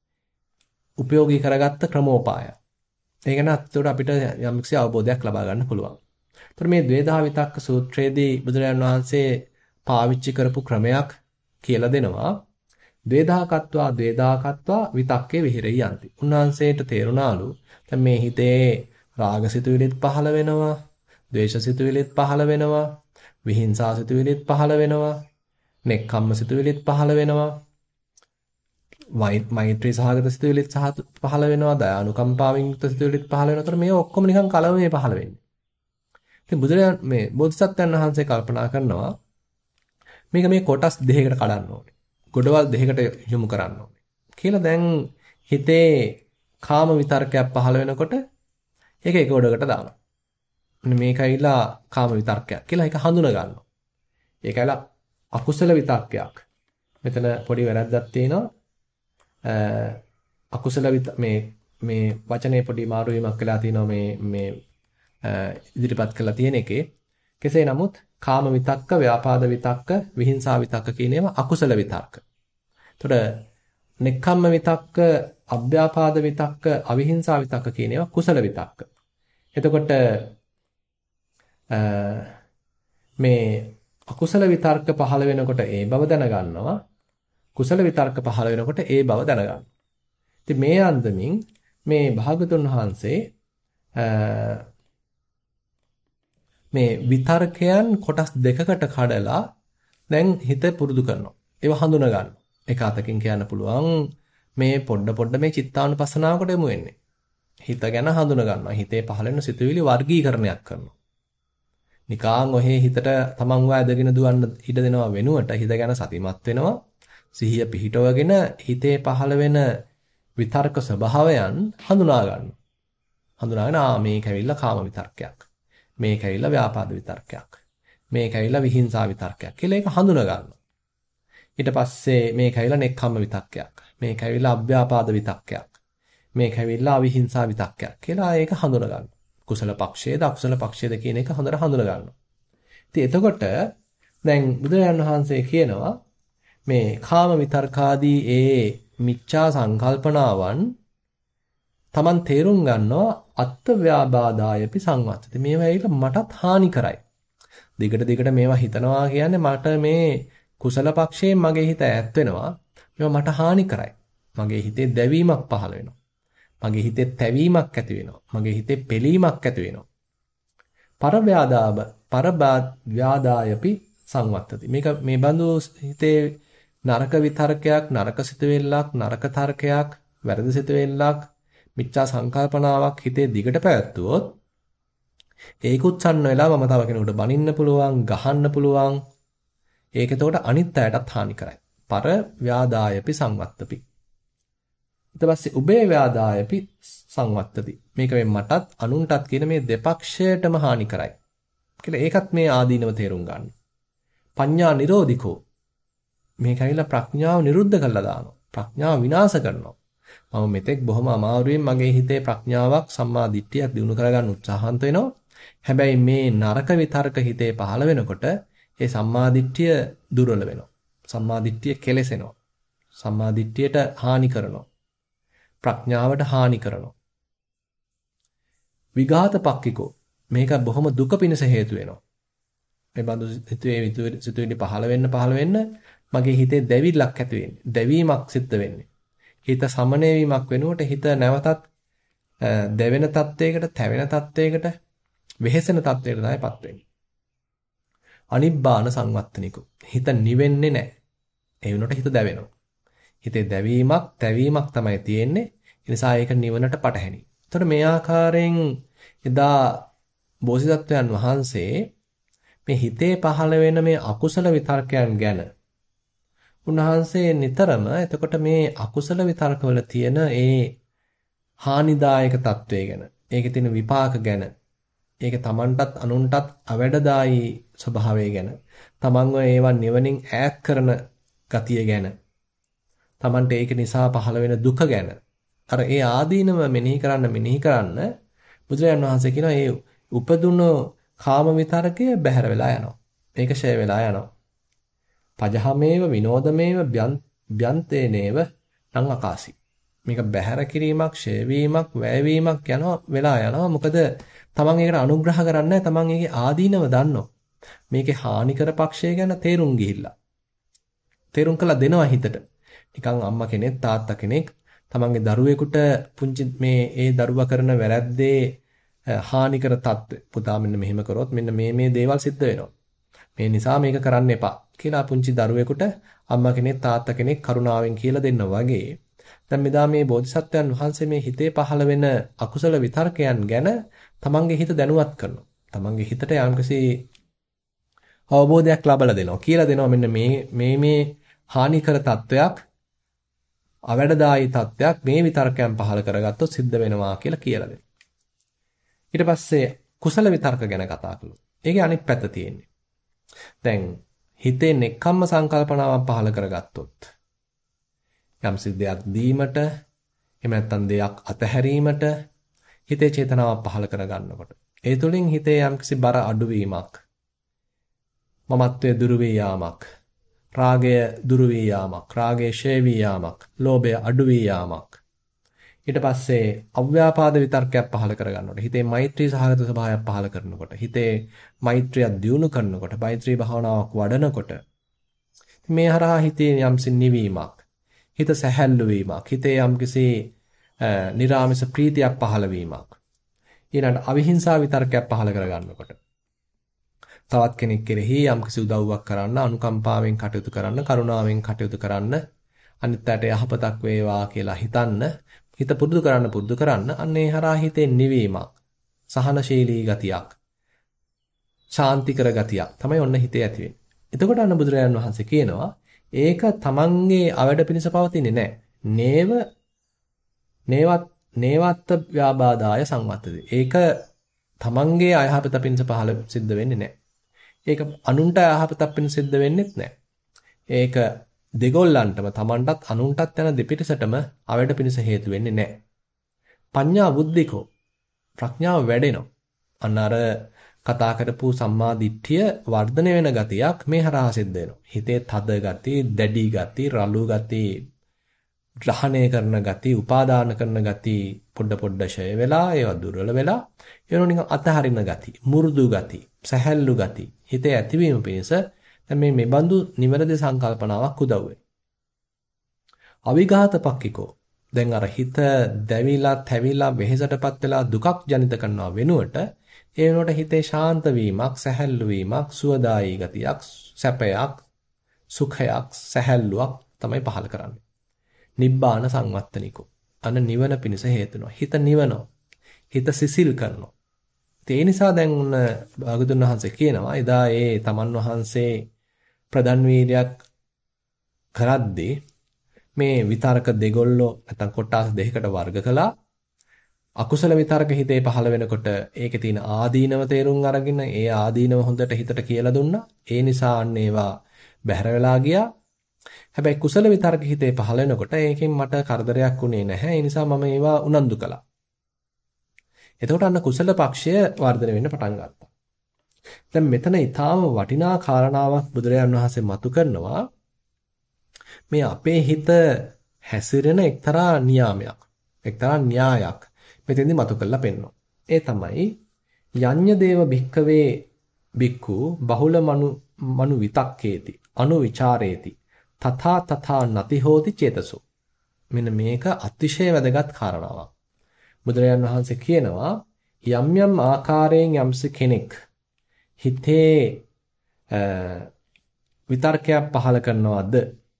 S1: උපයෝගී කරගත්ත ක්‍රමෝපාය. ඒ ගැන අත්‍යවශ්‍ය අපිට යම්කිසි අවබෝධයක් ලබා ගන්න පුළුවන්. ඒතර මේ ද්වේදහ විතක්ක සූත්‍රයේදී බුදුරජාණන් වහන්සේ පාවිච්චි කරපු ක්‍රමයක් කියලා දෙනවා. ද්වේදාකත්වා ද්වේදාකත්වා විතක්කේ විහෙරෙයි යන්ති. උන්වහන්සේට තේරුණාලු දැන් මේ හිතේ රාගසිතුවිලිත් පහළ වෙනවා, ද්වේෂසිතුවිලිත් පහළ වෙනවා, විහිංසාසිතුවිලිත් පහළ වෙනවා, නෙක්ඛම්මසිතුවිලිත් පහළ වෙනවා, මෛත්‍රී සහගත සිතුවිලිත් පහළ වෙනවා, දයානුකම්පාවෙන් යුක්ත සිතුවිලිත් පහළ වෙනවා. ඒතර මේ ඔක්කොම නිකන් කලවමේ පහළ වෙන්නේ. ඉතින් බුදුරජාණන් මේ බෝධිසත්වයන් වහන්සේ කල්පනා කරනවා මේක මේ කොටස් දෙකකට කඩන්න ඕනේ. ගොඩවල් දෙකකට යොමු කරන්න ඕනේ. කියලා දැන් හිතේ කාම විතර්කයක් පහළ වෙනකොට ඒක එක ගොඩකට දානවා. මෙන්න මේකයිලා කාම විතර්කයක් කියලා ඒක හඳුනා ගන්නවා. ඒකයිලා අකුසල විතර්කයක්. මෙතන පොඩි වැරද්දක් තියෙනවා. අකුසල මේ මේ වචනේ පොඩි මාරු වීමක් වෙලා තිනවා මේ මේ ඉදිරිපත් කරලා තියෙන එකේ. කෙසේ නමුත් කාම විතක්ක, ව්‍යාපාද විතක්ක, විහිංසා විතක්ක කියන ඒවා අකුසල විතක්ක. එතකොට නෙක්ඛම්ම විතක්ක, අභ්‍යාපාද විතක්ක, අවිහිංසා විතක්ක කියන ඒවා කුසල විතක්ක. එතකොට මේ අකුසල විතර්ක පහළ වෙනකොට ඒ බව දැනගන්නවා. කුසල විතර්ක පහළ වෙනකොට ඒ බව දැනගන්නවා. ඉතින් මේ අන්දමින් මේ භාගතුන් වහන්සේ මේ විතර්කයන් කොටස් දෙකකට කඩලා දැන් හිත පුරුදු කරනවා. ඒව හඳුනා ගන්න. එක අතකින් කියන්න පුළුවන් මේ පොඩ පොඩ මේ චිත්තානුපස්සනාවකට යමු වෙන්නේ. හිත ගැන හඳුනා ගන්නවා. හිතේ පහළ වෙන සිතුවිලි වර්ගීකරණයක් කරනවා. නිකාන් ඔහේ හිතට තමන්ව ඇදගෙන දුවන්න ඉඩ දෙනවා වෙනුවට හිත ගැන සතිමත් වෙනවා. සිහිය පිහිටවගෙන හිතේ පහළ වෙන විතර්ක ස්වභාවයන් හඳුනා ගන්නවා. හඳුනාගෙන ආ මේක ඇවිල්ලා කාම විතර්කයක්. මේක ඇවිල්ලා ව්‍යාපාද විතර්කයක්. මේක ඇවිල්ලා විහිංසා විතර්කයක් කියලා ඒක හඳුනා ගන්නවා. ඊට පස්සේ මේක ඇවිල්ලා නෙක්ඛම්ම විතර්කයක්. මේක ඇවිල්ලා අභ්‍යාපාද විතර්කයක්. මේක ඇවිල්ලා අවිහිංසා විතර්කයක් කියලා ඒක හඳුනා ගන්නවා. කුසල පක්ෂයේද අකුසල පක්ෂයේද කියන එක හොඳට හඳුනා ගන්නවා. ඉතින් එතකොට දැන් බුදුරජාණන් වහන්සේ කියනවා මේ කාම විතර්කාදී ඒ මිච්ඡා සංකල්පනාවන් Taman තේරුම් ගන්නවා අත්ත් ව්‍යාබාදායපි සංවත්තති. මේවා ඇවිල්ලා මටත් හානි කරයි. දිගට දිගට මේවා හිතනවා කියන්නේ මට මේ කුසල පක්ෂයෙන් මගේ හිත ඈත් වෙනවා. මේවා මට හානි කරයි. මගේ හිතේ දැවීමක් පහළ වෙනවා. මගේ හිතේ තැවීමක් ඇති වෙනවා. මගේ හිතේ පෙලීමක් ඇති වෙනවා. පරව්‍යාදාබ පරව්‍යාදායපි සංවත්තති. මේක මේ බඳු හිතේ නරක විතර්කයක්, නරක සිතුවිල්ලක්, නරක තර්කයක්, වැරදි සිතුවිල්ලක්, මිච්ඡා සංකල්පනාවක් හිතේ දිගට පැවැත්වුවොත් ඒක උත්සන්න වෙලා මම තව කෙනෙකුට බනින්න පුළුවන්, ගහන්න පුළුවන්. ඒක එතකොට අනිත් අයටත් හානි කරයි. පර ව්‍යාදායපි සංවත්තපි. ඊට පස්සේ උභය ව්‍යාදායපි සංවත්තති. මේක මේ මටත් අනුන්ටත් කියන මේ දෙපක්ෂයටම හානි කරයි. කියලා ඒකත් මේ ආදීනව තේරුම් ගන්න. පඤ්ඤා නිරෝධිකෝ. මේක ඇවිල්ලා ප්‍රඥාව නිරුද්ධ කරලා දානවා. ප්‍රඥාව විනාශ කරනවා. මම මෙතෙක් බොහොම අමාරුවෙන් මගේ හිතේ ප්‍රඥාවක් සම්මා දිට්ඨියක් දිනු කරගන්න උත්සාහන්ත වෙනවා. හැබැයි මේ නරක විතර්ක හිතේ පහළ වෙනකොට ඒ සම්මා දිට්ඨිය දුර්වල වෙනවා. සම්මා දිට්ඨිය කෙලෙසෙනවා. සම්මා දිට්ඨියට හානි කරනවා. ප්‍රඥාවට හානි කරනවා. විඝාත පක්ඛිකෝ මේක බොහොම දුක පිණිස හේතු වෙනවා. මේ බඳු හිතුවේ සිතුවිලි පහළ වෙන්න පහළ වෙන්න මගේ හිතේ දැවිල්ලක් ඇති වෙන්නේ. දැවීමක් සිද්ධ වෙන්නේ. හිත සමනය වීමක් වෙනුවට හිත නැවතත් දැවෙන තත්වයකට, තැවෙන තත්වයකට, වෙහෙසෙන තත්වයකට තමයිපත් වෙන්නේ. අනිබ්බාන සංවත්තනිකෝ. හිත නිවෙන්නේ නැහැ. ඒ වෙනුවට හිත දැවෙනවා. හිතේ දැවීමක්, තැවීමක් තමයි තියෙන්නේ. ඒ නිසා ඒක නිවනට පටහැනි. එතකොට මේ ආකාරයෙන් එදා බෝසිසත්වයන් වහන්සේ මේ හිතේ පහළ වෙන මේ අකුසල විතර්කයන් ගැන උන්වහන්සේ නිතරම එතකොට මේ අකුසල විතර්කවල තියෙන ඒ හානිදායක తත්වය ගැන, ඒකේ තියෙන විපාක ගැන, ඒක තමන්ටත් අනුන්ටත් අවැඩදායි ස්වභාවය ගැන, තමන්ව ඒවා නිවනින් ඈත් කරන ගතිය ගැන, තමන්ට ඒක නිසා පහළ වෙන දුක ගැන අර ඒ ආදීනව මෙනෙහි කරන්න මෙනෙහි කරන්න බුදුරජාණන් වහන්සේ කියනවා ඒ උපදුණු කාම විතරකය බැහැර වෙලා යනවා. ඒක ෂය වෙලා යනවා. පජහමේව විනෝදමේව බ්‍යන්තේනේව නං අකාසි. මේක බැහැර කිරීමක්, ෂය වීමක්, වැය වීමක් යනවා වෙලා යනවා. මොකද තමන් ඒකට අනුග්‍රහ කරන්නේ තමන් ඒකේ ආදීනව දන්නවා. මේකේ හානිකර පක්ෂය ගැන තේරුම් ගිහිල්ලා. තේරුම් කළා දෙනවා හිතට. නිකන් අම්මා කෙනෙක්, තාත්තා කෙනෙක් තමන්ගේ දරුවෙකුට පුංචි මේ ඒ දරුවා කරන වැරැද්දේ හානිකර තත්ත්වය. පුතා මෙන්න මෙහෙම කරොත් මෙන්න මේ මේ දේවල් සිද්ධ වෙනවා. මේ නිසා මේක කරන්න එපා කියලා පුංචි දරුවෙකුට අම්මා කෙනෙක් තාත්තා කෙනෙක් කරුණාවෙන් කියලා දෙන්නා වගේ. දැන් මෙදා මේ බෝධිසත්වයන් වහන්සේ මේ හිතේ පහළ වෙන අකුසල විතර්කයන් ගැන තමන්ගේ හිත දැනුවත් කරනවා. තමන්ගේ හිතට යම්කිසි අවබෝධයක් ලබා දෙනවා. කියලා දෙනවා මෙන්න මේ මේ මේ හානිකර තත්වයක්, අවැඩදායි තත්වයක් මේ විතර්කයන් පහළ කරගත්තොත් සිද්ධ වෙනවා කියලා කියලා දෙනවා. ඊට පස්සේ කුසල විතර්ක ගැන කතා කළා. ඒකේ අනිත් පැත්ත තියෙන්නේ. දැන් හිතේ නෙක්ඛම්ම සංකල්පනාවන් පහළ කරගත්තොත් යම් සිද්ධියක් දීමට එහෙම නැත්නම් දෙයක් අතහැරීමට හිතේ චේතනාවක් පහළ කරගන්නකොට ඒ තුළින් හිතේ යම්කිසි බර අඩුවීමක්, මමත්වයේ දුරු වී යාමක්, රාගය දුරු වී යාමක්, රාගයේ ෂේ වී යාමක්, ලෝභය අඩු වී යාමක්, ඊට පස්සේ අව්‍යාපාද විතර්කයක් පහළ කරගන්නකොට හිතේ මෛත්‍රී සහගත ස්වභාවයක් පහළ කරනකොට හිතේ මෛත්‍රිය දියුණු කරනකොට මෛත්‍රී භාවනාවක් වඩනකොට මේ හරහා හිතේ යම්සි නිවීමක් හිත සැහැල්ලු වීමක් හිතේ යම්කිසි නිරාමිස ප්‍රීතියක් පහළ වීමක් ඊළඟට අවිහිංසා විතර්කයක් පහළ කරගන්නකොට තවත් කෙනෙක් කෙරෙහි යම්කිසි උදව්වක් කරන්න අනුකම්පාවෙන් කටයුතු කරන්න කරුණාවෙන් කටයුතු කරන්න අනිත් අයට යහපතක් වේවා කියලා හිතන්න හිත පුරුදු කරන්න පුරුදු කරන්න අන්නේ හරහා හිතේ නිවීමක් සහනශීලී ගතියක් ශාන්තිකර ගතියක් තමයි ඔන්න හිතේ ඇති වෙන්නේ. එතකොට අන්න බුදුරජාණන් වහන්සේ කියනවා ඒක තමන්ගේ අවඩ පිණිස පවතින්නේ නැහැ. නේව නේවත් නේවත්ත ව්‍යාබාදාය සංවත්තති. ඒක තමන්ගේ අයහපත පිණිස පහළ සිද්ධ වෙන්නේ නැහැ. ඒක අනුන්ට අයහපතක් පිණිස සිද්ධ වෙන්නේත් නැහැ. ඒක දෙගොල්ලන්ටම තමන්ටත් අනුන්ටත් යන දෙපිටසටම අවඩ පිණිස හේතු වෙන්නේ නැහැ. පඤ්ඤා බුද්ධිකෝ ප්‍රඥාව වැඩෙනවා. අන්න අර කතා කරපු සම්මා දිට්ඨිය වර්ධනය වෙන ගතියක් මේ හරහා සිද්ධ වෙනවා. හිතේ තද ගති, දැඩි ගති, රළු ගති, ග්‍රහණය කරන ගති, උපාදාන කරන ගති පොඩ පොඩ ෂය වෙලා ඒවා දුර්වල වෙලා ඒවන නිකන් අතහරින ගති, මුරුදු ගති, සැහැල්ලු ගති හිතේ ඇතිවීම පිණිස දැන් මේ මෙබඳු නිවැරදි සංකල්පනාවක් උදව් වෙනවා. අවිඝාත පක්ඛිකෝ දැන් අර හිත දැවිලා, තැවිලා, වෙහෙසටපත් වෙලා දුකක් ජනිත කරනවා වෙනුවට ඒ වෙනුවට හිතේ ශාන්ත වීමක්, සැහැල්ලු වීමක්, සුවදායී ගතියක්, සැපයක්, සුඛයක්, සැහැල්ලුවක් තමයි පහළ කරන්නේ. නිබ්බාන සංවත්තනිකෝ. අන්න නිවන පිණිස හේතු වෙනවා. හිත නිවනවා. හිත සිසිල් කරනවා. ඒ නිසා දැන් භාගතුන් වහන්සේ කියනවා එදා ඒ තමන් වහන්සේ ප්‍රදන් වීර්යයක් කරද්දී මේ විතරක දෙගොල්ලෝ නැත්නම් කොටස් දෙකකට වර්ග කළා. අකුසල විතරක හිතේ පහළ වෙනකොට ඒකේ තියෙන ආදීනව තේරුම් අරගෙන ඒ ආදීනව හොඳට හිතට කියලා දුන්නා. ඒ නිසා අන්න ඒවා බැහැර වෙලා ගියා. හැබැයි කුසල විතරක හිතේ පහළ වෙනකොට ඒකෙන් මට කරදරයක් උනේ නැහැ. ඒ නිසා මම ඒවා උනන්දු කළා. එතකොට අන්න කුසල පක්ෂය වර්ධනය වෙන්න පටන් ගත්තා. දැන් මෙතන ඊටාම වටිනා කාරණාවක් බුදුරජාන් වහන්සේ මතු කරනවා. මේ අපේ හිත හැසිරෙන එක්තරා නියාමයක්, එක්තරා න්‍යායක් මෙතෙන්දි මතු කරලා පෙන්නනවා. ඒ තමයි යඤ්ඤ දේව භික්ඛවේ භික්ඛු බහුල මනු මනු විතක්කේති අනු විචාරේති තථා තථා නති හෝති චේතසෝ. මෙන්න මේක අතිශය වැදගත් කාරණාවක්. බුදුරජාන් වහන්සේ කියනවා යම් යම් ආකාරයෙන් යම්ස කෙනෙක් හිතේ විතර්කයක් පහළ කරනවද,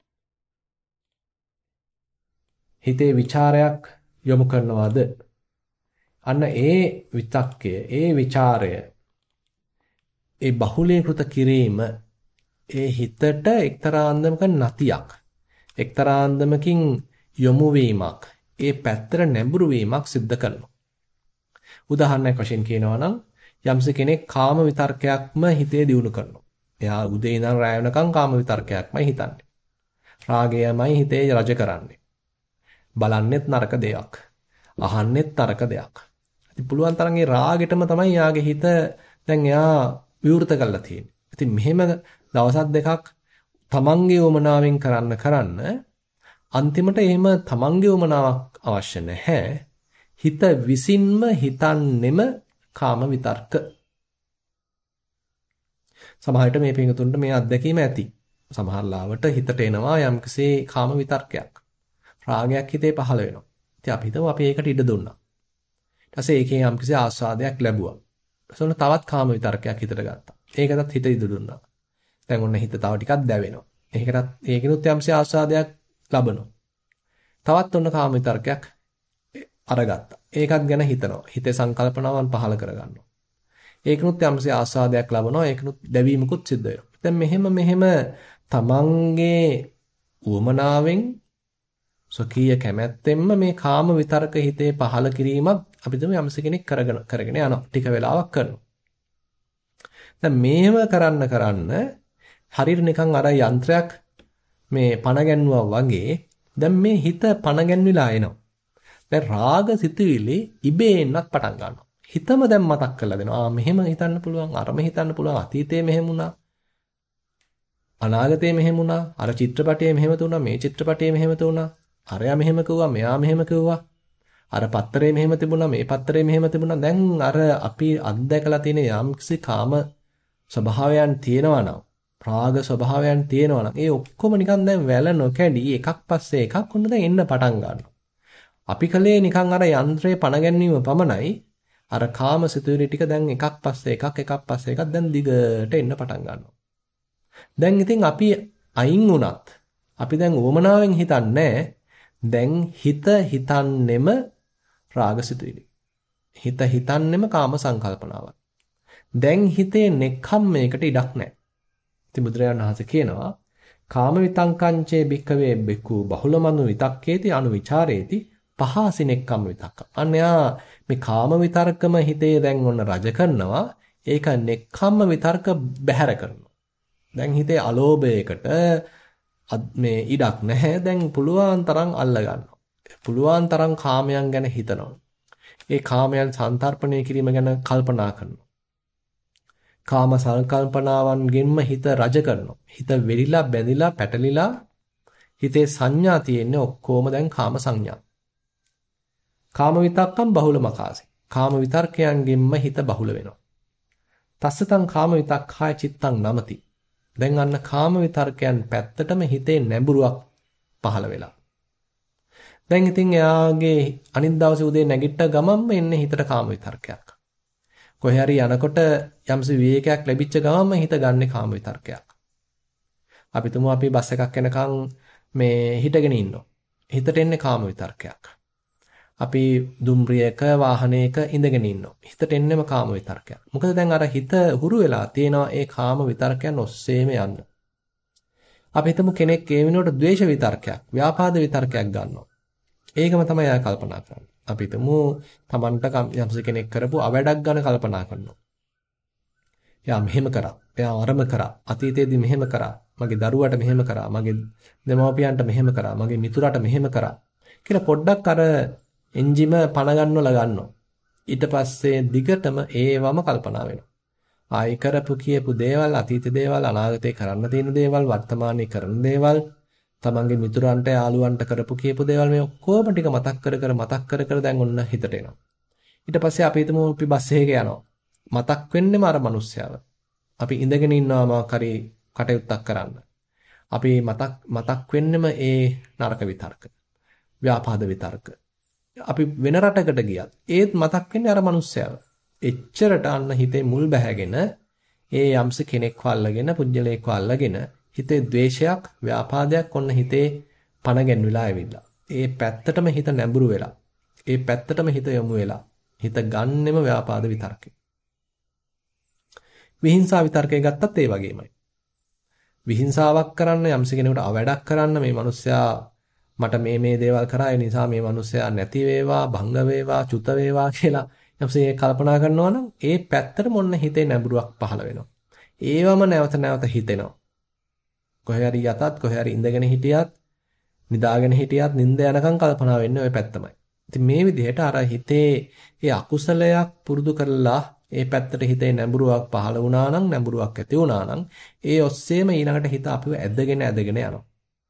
S1: හිතේ ਵਿਚාරයක් යොමු කරනවද, අන්න ඒ විතක්කය, ඒ ਵਿਚාරය, ඒ බහුලීකృత කිරීම ඒ හිතට එක්තරා අන්දමක නතියක්, එක්තරා අන්දමකින් යොමු වීමක්, ඒ පැත්තට නැඹුරු වීමක් සිද්ධ කරනවා. උදාහරණයක් වශයෙන් කියනවා නම් යම්ස කෙනෙක් කාම විතර්කයක්ම හිතේ දියුණු කරනවා. එයා උදේ ඉඳන් රැය වෙනකන් කාම විතර්කයක්මයි හිතන්නේ. රාගයමයි හිතේ රජ කරන්නේ. බලන්නෙත් නරක දෙයක්. අහන්නෙත් නරක දෙයක්. ඉතින් පුළුවන් තරම් ඒ රාගෙටම තමයි යාගේ හිත දැන් එයා විවෘත කරලා තියෙන්නේ. ඉතින් මෙහෙම දවසක් දෙකක් තමන්ගේ උමනාවෙන් කරන්න කරන්න අන්තිමට එහෙම තමන්ගේ උමනාවක් අවශ්‍ය නැහැ. හිත විසින්ම හිතන්නෙම කාම විතර්ක. සමහරවිට මේ පිඟුතුන්ට මේ අත්දැකීම ඇති. සමහර ලාවට හිතට එනවා යම්කිසි කාම විතර්කයක්. රාගයක් හිතේ පහළ වෙනවා. ඉතින් අපි හිතමු අපි ඒකට ඉඩ දුන්නා. ඊට පස්සේ ඒකෙන් යම්කිසි ආස්වාදයක් ලැබුවා. ඊට තවත් කාම විතර්කයක් හිතට ගත්තා. ඒකටත් හිත ඉඩ දුන්නා. දැන් ඔන්න හිත තව ටිකක් දැවෙනවා. ඒකටත් ඒකිනුත් යම්කිසි ආස්වාදයක් ලබනවා. තවත් ඔන්න කාම විතර්කයක් අරගත්තා. ඒකත් ගැන හිතනවා. හිතේ සංකල්පනාවන් පහළ කරගන්නවා. ඒකිනුත් යම්කිසි ආස්වාදයක් ලබනවා. ඒකිනුත් දැවීමකුත් සිද්ධ වෙනවා. දැන් මෙහෙම මෙහෙම තමන්ගේ උවමනාවෙන් ස්වකීය කැමැත්තෙන්ම මේ කාම විතර්ක හිතේ පහළ කිරීමක් අපි තුමු යම්ස කෙනෙක් කරගෙන කරගෙන යනවා. ටික වෙලාවක් කරනවා. දැන් මේව කරන්න කරන්න හරියට නිකන් අර යන්ත්‍රයක් මේ පණ ගැන්නුවා වගේ දැන් මේ හිත පණ ගැන්විලා එනවා. දැන් රාග සිතුවිලි ඉබේ එන්නත් පටන් ගන්නවා. හිතම දැන් මතක් කරලා දෙනවා. ආ මෙහෙම හිතන්න පුළුවන්, අරම හිතන්න පුළුවන්, අතීතයේ මෙහෙම වුණා. අනාගතයේ මෙහෙම වුණා. අර චිත්‍රපටයේ මෙහෙම තුණා, මේ චිත්‍රපටයේ මෙහෙම තුණා. අරයා මෙහෙම කිව්වා, මෙයා මෙහෙම කිව්වා. අර පත්තරේ මෙහෙම තිබුණා මේ පත්තරේ මෙහෙම තිබුණා. දැන් අර අපි අත්දැකලා තියෙන යම්කිසි කාම ස්වභාවයන් තියෙනවා නම් රාග ස්වභාවයන් තියෙනවා නම් ඒ ඔක්කොම නිකන් දැන් වැල නොකැඩී එකක් පස්සේ එකක් ඔන්න දැන් එන්න පටන් ගන්නවා. අපි කලේ නිකන් අර යන්ත්‍රයේ පණ ගැනීම පමණයි. අර කාම සිතුවිලි ටික දැන් එකක් පස්සේ එකක් එකක් පස්සේ එකක් දැන් දිගට එන්න පටන් ගන්නවා. දැන් ඉතින් අපි අයින් වුණත් අපි දැන් උවමනාවෙන් හිතන්නේ දැන් හිත හිතන්නෙම රාගසිතුවිලි. හිත හිතන්නෙම කාම සංකල්පනාවක්. දැන් හිතේ නෙක්ඛම්මයකට ඉඩක් නැහැ. ඉතින් බුදුරජාණන් වහන්සේ කියනවා කාම විතංකංචේ භික්ඛවේ බික්ඛු බහුලමනු විතක්කේති අනුවිචාරේති පහසි නෙක්ඛම්ම විතක්ක. අන්‍යා මේ කාම විතර්කම හිතේ දැන් ඔන්න රජ කරනවා. ඒක නෙක්ඛම්ම විතර්ක බැහැර කරනවා. දැන් හිතේ අලෝභයකට මේ ඉඩක් නැහැ. දැන් පුළුවන් තරම් අල්ල ගන්නවා. පුළුවන් තරම් කාමයන් ගැන හිතනවා. ඒ කාමයන් සංතරපණය කිරීම ගැන කල්පනා කරනවා. කාම සංකල්පනාවන්ගෙන්ම හිත රජ කරනවා. හිත වෙරිලා බැඳිලා පැටලිලා හිතේ සංඥා තියෙන්නේ ඔක්කොම දැන් කාම සංඥා. කාම විතක්කම් බහුල මකාසි. කාම විතර්කයන්ගෙන්ම හිත බහුල වෙනවා. තස්සතං කාම විතක්ඛාය චිත්තං නමති. දැන් අන්න කාම විතර්කයන් පැත්තටම හිතේ නැඹුරුවක් පහළ වෙලා. දැන් ඉතින් එයාගේ අනිත් දවසේ උදේ නැගිට්ට ගමන්ම එන්නේ හිතට කාම විතර්කයක්. කොහේ හරි යනකොට යම්සි විවේකයක් ලැබිච්ච ගමන්ම හිත ගන්නේ කාම විතර්කයක්. අපි තුමු අපි බස් එකක් යනකම් මේ හිටගෙන ඉන්නවා. හිතට එන්නේ කාම විතර්කයක්. අපි දුම්රියක වාහනයක ඉඳගෙන ඉන්නවා. හිතට එන්නේම කාම විතර්කයක්. මොකද දැන් අර හිත හුරු වෙලා තියෙනවා ඒ කාම විතර්කයන් ඔස්සේම යන්න. අපි හිතමු කෙනෙක් ඒ වෙනුවට ද්වේෂ විතර්කයක්, ව්‍යාපාද විතර්කයක් ගන්නවා. ඒකම තමයි ආය කල්පනා කරන්නේ. අපි හිතමු Tamanට යම්ස කෙනෙක් කරපු අවැඩක් ගැන කල්පනා කරනවා. එයා මෙහෙම කරා. එයා අරම කරා. අතීතයේදී මෙහෙම කරා. මගේ දරුවට මෙහෙම කරා. මගේ දෙමව්පියන්ට මෙහෙම කරා. මගේ මිතුරට මෙහෙම කරා. කියලා පොඩ්ඩක් අර එන්ජිම පණ ගන්නවලා ගන්නවා. ඊට පස්සේ දිගටම ඒවම කල්පනා වෙනවා. ආයි කරපු කියපු දේවල්, අතීත දේවල්, අනාගතේ කරන්න තියෙන දේවල්, වර්තමානයේ කරන දේවල්, තමන්ගේ මිතුරන්ට, යාළුවන්ට කරපු කියපු දේවල් මේ ඔක්කොම ටික මතක් කර කර මතක් කර කර දැන් ඔන්න හිතට එනවා. ඊට පස්සේ අපි හිතමු අපි බස් එකක යනවා. මතක් වෙන්නෙම අර මිනිස්සයාව. අපි ඉඳගෙන ඉන්නවා මාකරි කටයුත්තක් කරන්න. අපි මතක් මතක් වෙන්නෙම ඒ නරක විතර්ක. ව්‍යාපාද විතර්ක. අපි වෙන රටකට ගියත් ඒත් මතක් වෙන්නේ අර මිනිස්සයාව. එච්චරට අන්න හිතේ මුල් බැහැගෙන ඒ යම්ස කෙනෙක්ව අල්ලගෙන පුජ්‍යලේක්ව අල්ලගෙන හිතේ ද්වේෂයක් ව්‍යාපාදයක් ඔන්න හිතේ පණ ගැන්විලා ඇවිල්ලා. ඒ පැත්තටම හිත නැඹුරු වෙලා. ඒ පැත්තටම හිත යොමු වෙලා. හිත ගන්නෙම ව්‍යාපාද විතර්කේ. විහිංසාව විතර්කේ ගත්තත් ඒ වගේමයි. විහිංසාවක් කරන්න යම්ස කෙනෙකුට අවැඩක් කරන්න මේ මිනිස්සයා මට මේ මේ දේවල් කරා ඒ නිසා මේ මිනිස්සයා නැති වේවා භංග වේවා චුත වේවා කියලා යම්සේ කල්පනා කරනවා නම් ඒ පැත්තට මොන්න හිතේ නැඹුරුවක් පහළ වෙනවා. ඒවම නැවත නැවත හිතෙනවා. කොහේ හරි යතත් කොහේ හරි ඉඳගෙන හිටියත් නිදාගෙන හිටියත් නිින්ද යනකම් කල්පනා වෙන්නේ ওই පැත්තමයි. ඉතින් මේ විදිහට අර හිතේ ඒ අකුසලයක් පුරුදු කරලා ඒ පැත්තට හිතේ නැඹුරුවක් පහළ වුණා නම් නැඹුරුවක් ඇති වුණා නම් ඒ ඔස්සේම ඊළඟට හිත අපිව ඇදගෙන ඇදගෙන යනවා.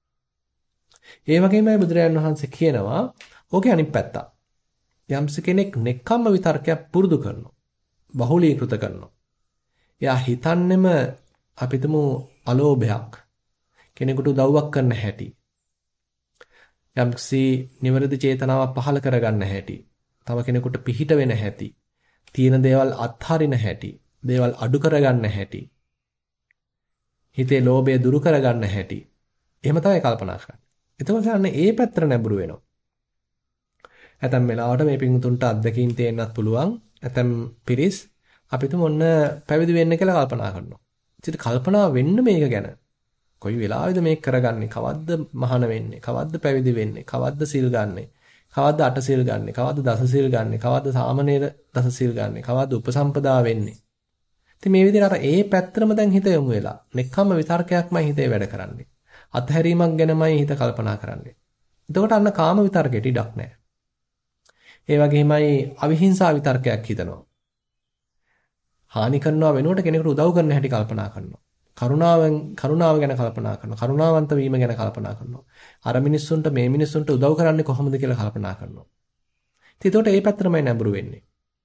S1: ඒ වගේමයි බුදුරජාණන් වහන්සේ කියනවා ඕකේ අනිත් පැත්ත. යම්ස කෙනෙක් නෙක්ඛම්ම විතර්කයක් පුරුදු කරනවා. බහුලීකృత කරනවා. එයා හිතන්නෙම අපිටම අලෝභයක් කෙනෙකුට උදව්වක් කරන්න හැටි. යම්සි නිවැරදි චේතනාවක් පහළ කරගන්න හැටි. තව කෙනෙකුට පිහිට වෙන හැටි. තියෙන දේවල් අත්හරින හැටි. දේවල් අඩු කරගන්න හැටි. හිතේ ලෝභය දුරු කරගන්න හැටි. එහෙම තමයි කල්පනා කරන්නේ. එතකොට අන්න ඒ පැත්තට නැඹුරු වෙනවා. ඇතැම් වෙලාවට මේ පිංතුන්ට අත්දැකීම් තේන්නත් පුළුවන්. ඇතැම් පිරිස් අපිටම ඔන්න පැවිදි වෙන්න කියලා කල්පනා කරනවා. ඉතින් කල්පනා වෙන්න මේක ගැන. කොයි වෙලාවෙද මේක කරගන්නේ? කවද්ද මහාන වෙන්නේ? කවද්ද පැවිදි වෙන්නේ? කවද්ද සිල් ගන්නෙ? කවද්ද අට සිල් ගන්නෙ? කවද්ද දස සිල් ගන්නෙ? කවද්ද සාමණේර දස සිල් ගන්නෙ? කවද්ද උපසම්පදා වෙන්නේ? ඉතින් මේ විදිහට අර ඒ පැත්තටම දැන් හිත යොමු වෙලා. නෙක්ඛම්ම විතර්කයක්මයි හිතේ වැඩ කරන්නේ. අත්හැරීමක් ගැනමයි හිත කල්පනා කරන්නේ. එතකොට අන්න කාම විතර්කයට ඉඩක් නැහැ. ඒ වගේමයි අවිහිංසා විතර්කයක් හිතනවා. හානි කරනවා වෙනුවට කෙනෙකුට උදව් කරන්න හැටි කල්පනා කරනවා. කරුණාවෙන් කරුණාව ගැන කල්පනා කරනවා. කරුණාවන්ත වීම ගැන කල්පනා කරනවා. අර මිනිස්සුන්ට මේ මිනිස්සුන්ට උදව් කරන්නේ කොහොමද කියලා කල්පනා කරනවා. ඉතින් ඒකට ඒ පැත්තටමයි නැඹුරු වෙන්නේ.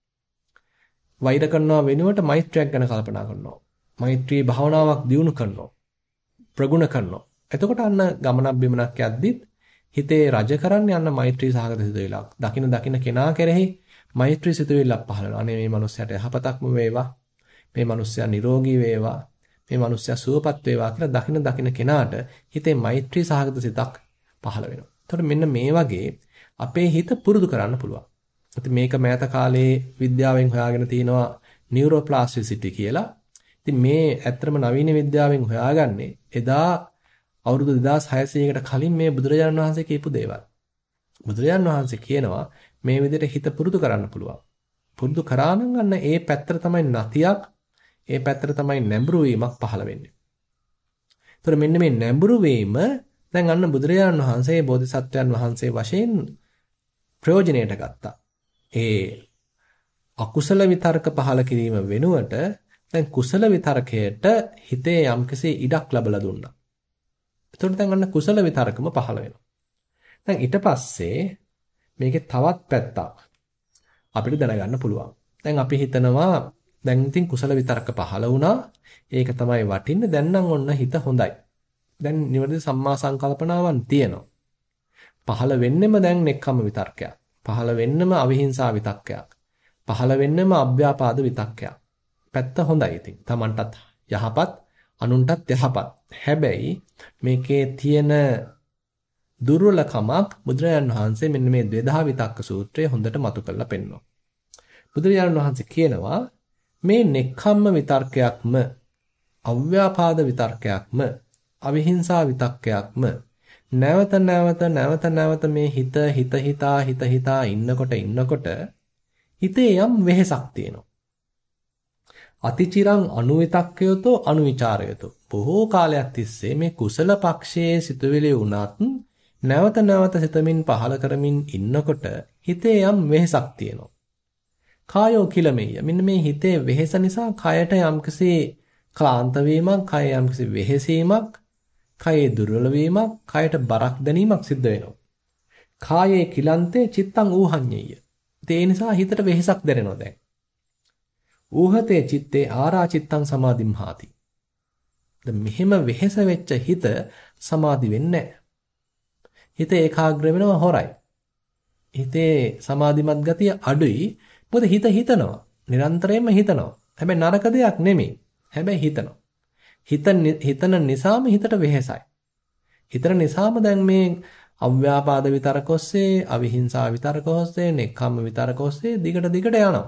S1: වෛර කරනවා වෙනුවට මෛත්‍රියක් ගැන කල්පනා කරනවා. මෛත්‍රී භාවනාවක් දියුණු කරනවා. ප්‍රගුණ කරනවා. එතකොට අන්න ගමනක් බිමනක් යද්දිත් හිතේ රජ කරන්නේ අන්න මෛත්‍රී සහගත සිතුවිල්ලක්. දකින දකින කෙනා කෙරෙහි මෛත්‍රී සිතුවිල්ලක් පහළ වෙනවා. අනේ මේ මනුස්සයාට යහපතක්ම වේවා. මේ මනුස්සයා නිරෝගී වේවා. මේ මනුස්සයා සුවපත් වේවා කියලා දකින දකින කෙනාට හිතේ මෛත්‍රී සහගත සිතක් පහළ වෙනවා. එතකොට මෙන්න මේ වගේ අපේ හිත පුරුදු කරන්න පුළුවන්. ඉතින් මේක මෑත කාලේ විද්‍යාවෙන් හොයාගෙන තිනවා නියුරෝප්ලාස්ටිසිටි කියලා. ඉතින් මේ ඇත්තම නවීන විද්‍යාවෙන් හොයාගන්නේ එදා අවුරුදු දෙදාස් හයසීයකට කලින් මේ බුදුරජාණන් වහන්සේ කියපු දේවල්. බුදුරජාණන් වහන්සේ කියනවා මේ විදිහට හිත පුරුදු කරන්න පුළුවන්. පුරුදු කරා නම් අන්න ඒ පැත්තට තමයි නතියක්, ඒ පැත්තට තමයි නැඹුරු වීමක් පහළ වෙන්නේ. ඒතර මෙන්න මේ නැඹුරු වීම දැන් අන්න බුදුරජාණන් වහන්සේ බෝධිසත්වයන් වහන්සේ වශයෙන් ප්‍රයෝජනයට ගත්තා. ඒ අකුසල විතර්ක පහළ කිරීම වෙනුවට දැන් කුසල විතර්කයට හිතේ යම්කිසි ඉඩක් ලැබලා දුන්නා. එතකොට දැන් අන්න කුසල විතර්කම පහළ වෙනවා. දැන් ඊට පස්සේ මේකේ තවත් පැත්තක් අපිට දැනගන්න පුළුවන්. දැන් අපි හිතනවා දැන් ඉතින් කුසල විතර්ක පහළ වුණා. ඒක තමයි වටින්නේ. දැන් නම් ඔන්න හිත හොඳයි. දැන් නිවැරදි සම්මා සංකල්පනාවන් තියෙනවා. පහළ වෙන්නෙම දැන් නෙක්ඛම්ම විතර්කයක්. පහළ වෙන්නම අවිහිංසා විතක්කයක්. පහළ වෙන්නම අභ්‍යාපාද විතක්කයක්. පැත්ත හොඳයි ඉතින්. Tamanටත් යහපත්, අනුන්ටත් යහපත්. හැබැයි මේකේ තියෙන දුර්වලකමක් බුදුරජාණන් වහන්සේ මෙන්න මේ ද්වේධා විතක්ක සූත්‍රයේ හොඳට මතු කරලා පෙන්නනවා. බුදුරජාණන් වහන්සේ කියනවා මේ නෙක්ඛම්ම විතර්කයක්ම, අව්‍යාපාද විතර්කයක්ම, අවිහිංසා විතක්කයක්ම නැවත නැවත නැවත නැවත මේ හිත හිත හිතා හිත හිතා ඉන්නකොට ඉන්නකොට හිතේ යම් වෙහෙසක් තියෙනවා. අතිචිරං අනුවිතක්කයතෝ අනුවිචාරයතෝ. බොහෝ කාලයක් තිස්සේ මේ කුසල පක්ෂයේ සිතුවිලි වුණත් නැවත නැවත සිතමින් පහල කරමින් ඉන්නකොට හිතේ යම් වෙහෙසක් තියෙනවා. කායෝ කිලමෙය. මෙන්න මේ හිතේ වෙහෙස නිසා කයට යම්කිසි ක්ලාන්ත වීමක්, කය යම්කිසි වෙහෙසීමක්, කයේ දුර්වල වීමක්, කයට බරක් දැනීමක් සිද්ධ වෙනවා. කායේ කිලන්තේ චිත්තං ඌහඤ්ඤය. ඒ නිසා හිතට වෙහෙසක් දැනෙනවා දැන්. ඌහතේ චිත්තේ ආරාචිත්තං සමාධිම්හාති. දැන් මෙහෙම වෙහෙස වෙච්ච හිත සමාධි වෙන්නේ නැහැ. හිත ඒකාග්‍ර වෙනවා හොරයි. හිතේ සමාධිමත් ගතිය අඩුයි. මොකද හිත හිතනවා. නිරන්තරයෙන්ම හිතනවා. හැබැයි නරක දෙයක් නෙමෙයි. හැබැයි හිතනවා. හිත හිතන නිසාම හිතට වෙහෙසයි. හිතන නිසාම දැන් මේ අව්‍යාපාද විතරක ඔස්සේ, අවිහිංසා විතරක ඔස්සේ, නෙක්ඛම්ම විතරක ඔස්සේ දිගට දිගට යනවා.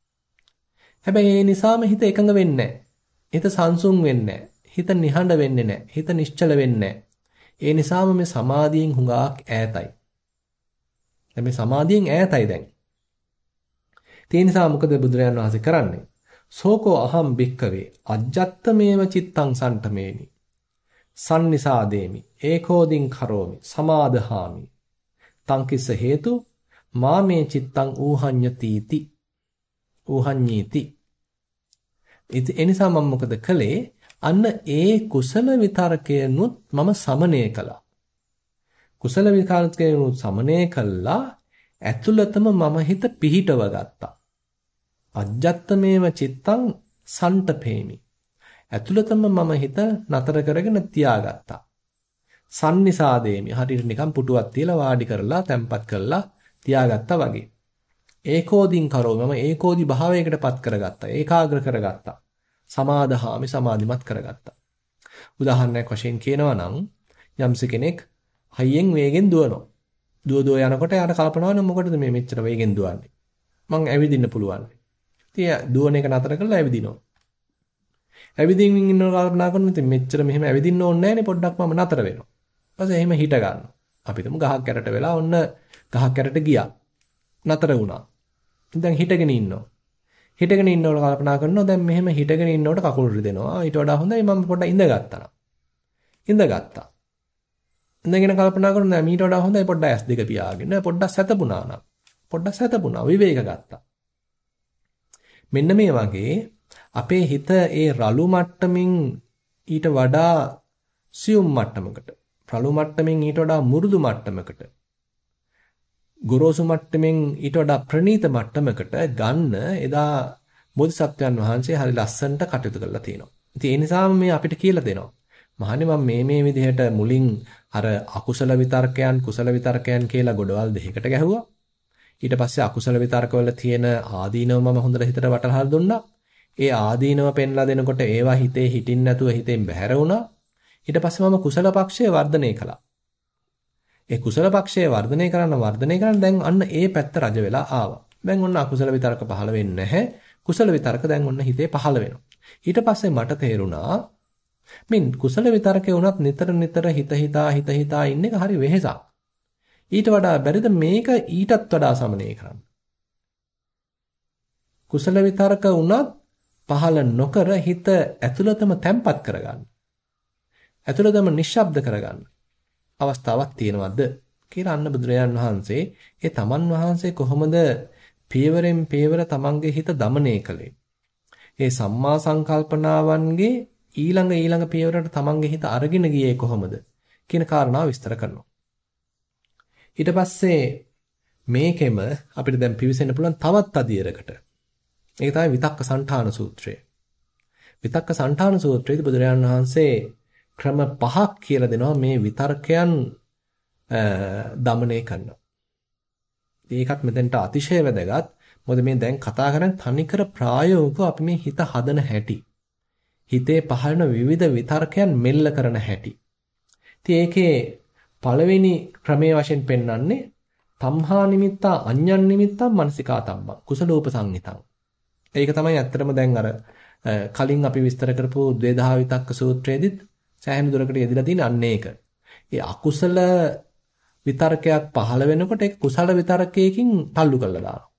S1: හැබැයි ඒ නිසාම හිත එකඟ වෙන්නේ නැහැ. හිත සංසුන් වෙන්නේ නැහැ. හිත නිහඬ වෙන්නේ නැහැ. හිත නිශ්චල වෙන්නේ නැහැ. ඒ නිසාම මේ සමාධියෙන් හුඟක් ඈතයි. දැන් මේ සමාධියෙන් ඈතයි දැන්. ඒ නිසා මොකද බුදුරජාණන් වහන්සේ කරන්නේ? සෝකෝ අහම් භික්කවේ අජ්ජත්තමේව චිත්තං සන්තමේනි. සන්නිසාදේමි. ඒකෝදින් කරෝමි. සමාදහාමි. තංකිස්ස හේතු මාමේ චිත්තං ඌහඤ්ඤතිති. ඌහඤ්ඤීති. ඒ නිසා මම මොකද කළේ? අන්න ඒ කුසල විතරකයනුත් මම සමනය කළා. කුසල විතරකයනුත් සමනය කළා. ඇතුළතම මම හිත පිහිටව ගත්තා. අජ්ජත්තමේව චිත්තං සන්තපේමි. ඇතුළතම මම හිත නතර කරගෙන තියාගත්තා. සන්නිසාදේමි. හරියට නිකන් පුටුවක් තියලා වාඩි කරලා තැම්පත් කරලා තියාගත්තා වගේ. ඒකෝදින් කරෝ මම ඒකෝදි භාවයකටපත් කරගත්තා. ඒකාග්‍ර කරගත්තා. සමාදහාමි සමාධිමත් කරගත්තා. උදාහරණයක් වශයෙන් කියනවා නම් යම්ස කෙනෙක් හයියෙන් වේගෙන් දුවනවා. දුව දුව යනකොට යාට කල්පනා වෙනවා මොකටද මේ මෙච්චර වේගෙන් දුවන්නේ? මං ඇවිදින්න පුළුවන්. ඉතින් දුවන එක නතර කරලා ඇවිදිනවා. ඇවිදින්න ඉන්නව කල්පනා කරනවා ඉතින් මෙච්චර මෙහෙම ඇවිදින්න ඕනේ නැහැනේ පොඩ්ඩක් මම නතර වෙනවා. ඊපස්සේ එහෙම හිට ගන්නවා. අපි තුමු ගහක් කැරට වෙලා ඔන්න ගහක් කැරට ගියා. නතර වුණා. දැන් හිටගෙන ඉන්නවා. හිටගෙන ඉන්නකොට කල්පනා කරනවා දැන් මෙහෙම හිටගෙන ඉන්නකොට කකුල් රිදෙනවා. ඊට වඩා හොඳයි මම පොඩ්ඩක් ඉඳගත්තා නම්. ඉඳගත්තා. ඉඳගෙන කල්පනා කරනවා මීට වඩා හොඳයි පොඩ්ඩක් ඇස් දෙක පියාගෙන පොඩ්ඩක් සැතපුණා නම්. පොඩ්ඩක් සැතපුණා විවේක ගත්තා. මෙන්න මේ වගේ අපේ හිත ඒ රළු මට්ටමින් ඊට වඩා සියුම් මට්ටමකට, රළු මට්ටමින් ඊට වඩා මුරුදු මට්ටමකට ගොරෝසු මට්ටමින් ඊට වඩා ප්‍රණීත මට්ටමකට ගන්න එදා බෝධිසත්වයන් වහන්සේ හරි ලස්සනට කටයුතු කරලා තියෙනවා. ඉතින් ඒ නිසාම මේ අපිට කියලා දෙනවා. මහන්නේ මම මේ මේ විදිහට මුලින් අර අකුසල විතර්කයන් කුසල විතර්කයන් කියලා ගොඩවල් දෙකකට ගැහුවා. ඊට පස්සේ අකුසල විතර්කවල තියෙන ආදීනව මම හොඳට හිතට වටහලා දුන්නා. ඒ ආදීනව පෙන්ලා දෙනකොට ඒවා හිතේ හිටින් නැතුව හිතෙන් බැහැර වුණා. ඊට පස්සේ මම කුසල පක්ෂය වර්ධනය කළා. ඒ කුසල පක්ෂය වර්ධනය කරන්න වර්ධනය කරන්න දැන් අන්න ඒ පැත්ත රජ වෙලා ආවා. දැන් ඔන්න අකුසල විතර්ක පහළ වෙන්නේ නැහැ. කුසල විතර්ක දැන් ඔන්න හිතේ පහළ වෙනවා. ඊට පස්සේ මට තේරුණා මින් කුසල විතර්කේ වුණත් නිතර නිතර හිත හිතා හිත හිතා ඉන්න එක හරි වෙහෙසක්. ඊට වඩා බැරිද මේක ඊටත් වඩා සමනය කරන්න. කුසල විතර්ක වුණත් පහළ නොකර හිත ඇතුළතම තැම්පත් කරගන්න. ඇතුළතම නිශ්ශබ්ද කරගන්න. අවස්ථාවක් තියෙනවද කියලා අන්න බුදුරජාන් වහන්සේ ඒ තමන් වහන්සේ කොහොමද පියවරෙන් පියවර තමන්ගේ හිත দমনය කළේ. ඒ සම්මා සංකල්පනාවන්ගේ ඊළඟ ඊළඟ පියවරට තමන්ගේ හිත අරගෙන ගියේ කොහොමද කියන කාරණාව විස්තර කරනවා. ඊට පස්සේ මේකෙම අපිට දැන් පිවිසෙන්න පුළුවන් තවත් අදියරකට. ඒක තමයි විතක්ක සණ්ඨාන සූත්‍රය. විතක්ක සණ්ඨාන සූත්‍රයේදී බුදුරජාණන් වහන්සේ ක්‍රම පහක් කියලා දෙනවා මේ විතර්කයන් දමනය කරනවා. ඒකත් මෙතෙන්ට අතිශය වැදගත්. මොකද මේ දැන් කතා කරන්නේ තනිකර ප්‍රායෝගිකව අපි මේ හිත හදන හැටි. හිතේ පහළන විවිධ විතර්කයන් මෙල්ල කරන හැටි. ඉතින් ඒකේ පළවෙනි ක්‍රමයේ වශයෙන් පෙන්වන්නේ තම්හා නිමිත්තා අඤ්ඤන් නිමිත්තා මනසිකා තම්බං කුසලෝපසංහිතං. ඒක තමයි ඇත්තටම දැන් අර කලින් අපි විස්තර කරපු ද්වේධා විතක්ක සූත්‍රයේදීත් සෑහෙන දුරකට යෙදලා තියෙන අන්න ඒක. ඒ අකුසල විතර්කයක් පහළ වෙනකොට ඒක කුසල විතර්කයකින් තල්ලු කරලා දානවා.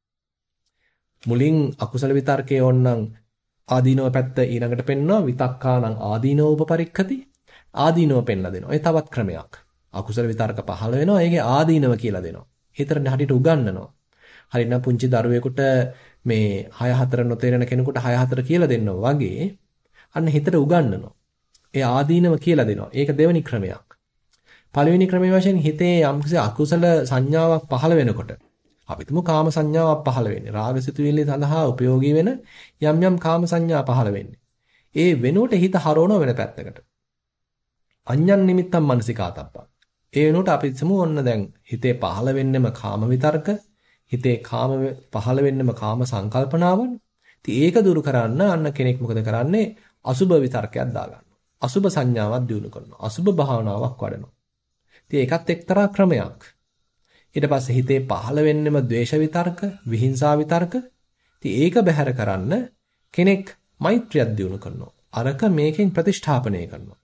S1: මුලින් අකුසල විතර්කයේ ඕනනම් ආදීනව පැත්ත ඊළඟට පෙන්වනවා විතක්කානම් ආදීනව උපපරික්ඛති ආදීනව පෙන්ලා දෙනවා. ඒ තවත් ක්‍රමයක්. අකුසල විතර්ක පහළ වෙනවා ඒකේ ආදීනව කියලා දෙනවා. හිතට හරියට උගන්වනවා. හරිනම් පුංචි දරුවෙකුට මේ හය හතර නොතේරෙන කෙනෙකුට හය හතර කියලා දෙන්නවා වගේ අන්න හිතට උගන්වනවා. ඒ ආදීනව කියලා දෙනවා. ඒක දෙවෙනි ක්‍රමයක්. පළවෙනි ක්‍රමයේ වශයෙන් හිතේ යම්කිසි අකුසල සංඥාවක් පහළ වෙනකොට අපි තුමු කාම සංඥාවක් පහළ වෙන්නේ. රාගසිතුවිලි සඳහා ප්‍රයෝගී වෙන යම් යම් කාම සංඥා පහළ වෙන්නේ. ඒ වෙනුවට හිත හරවන වෙන පැත්තකට. අඤ්ඤන් නිමිත්තම් මනසිකාතප්පං. ඒ වෙනුවට අපි තුමු ඔන්න දැන් හිතේ පහළ වෙන්නෙම කාම විතර්ක, හිතේ කාම පහළ වෙන්නෙම කාම සංකල්පනාවන්. ඉතින් ඒක දුරු කරන්න අන්න කෙනෙක් මොකද කරන්නේ? අසුබ විතර්කයක් දාගන්නවා. අසුබ සංඥාවක් දිනු කරනවා. අසුබ භාවනාවක් වඩනවා. ඉතින් ඒකත් එක්තරා ක්‍රමයක්. ඊට පස්සේ හිතේ පහළ වෙන්නෙම ද්වේෂ විතර්ක, විහිංසා විතර්ක. ඉතින් ඒක බැහැර කරන්න කෙනෙක් මෛත්‍රියක් දිනු කරනවා. අරක මේකෙන් ප්‍රතිෂ්ඨාපනය කරනවා.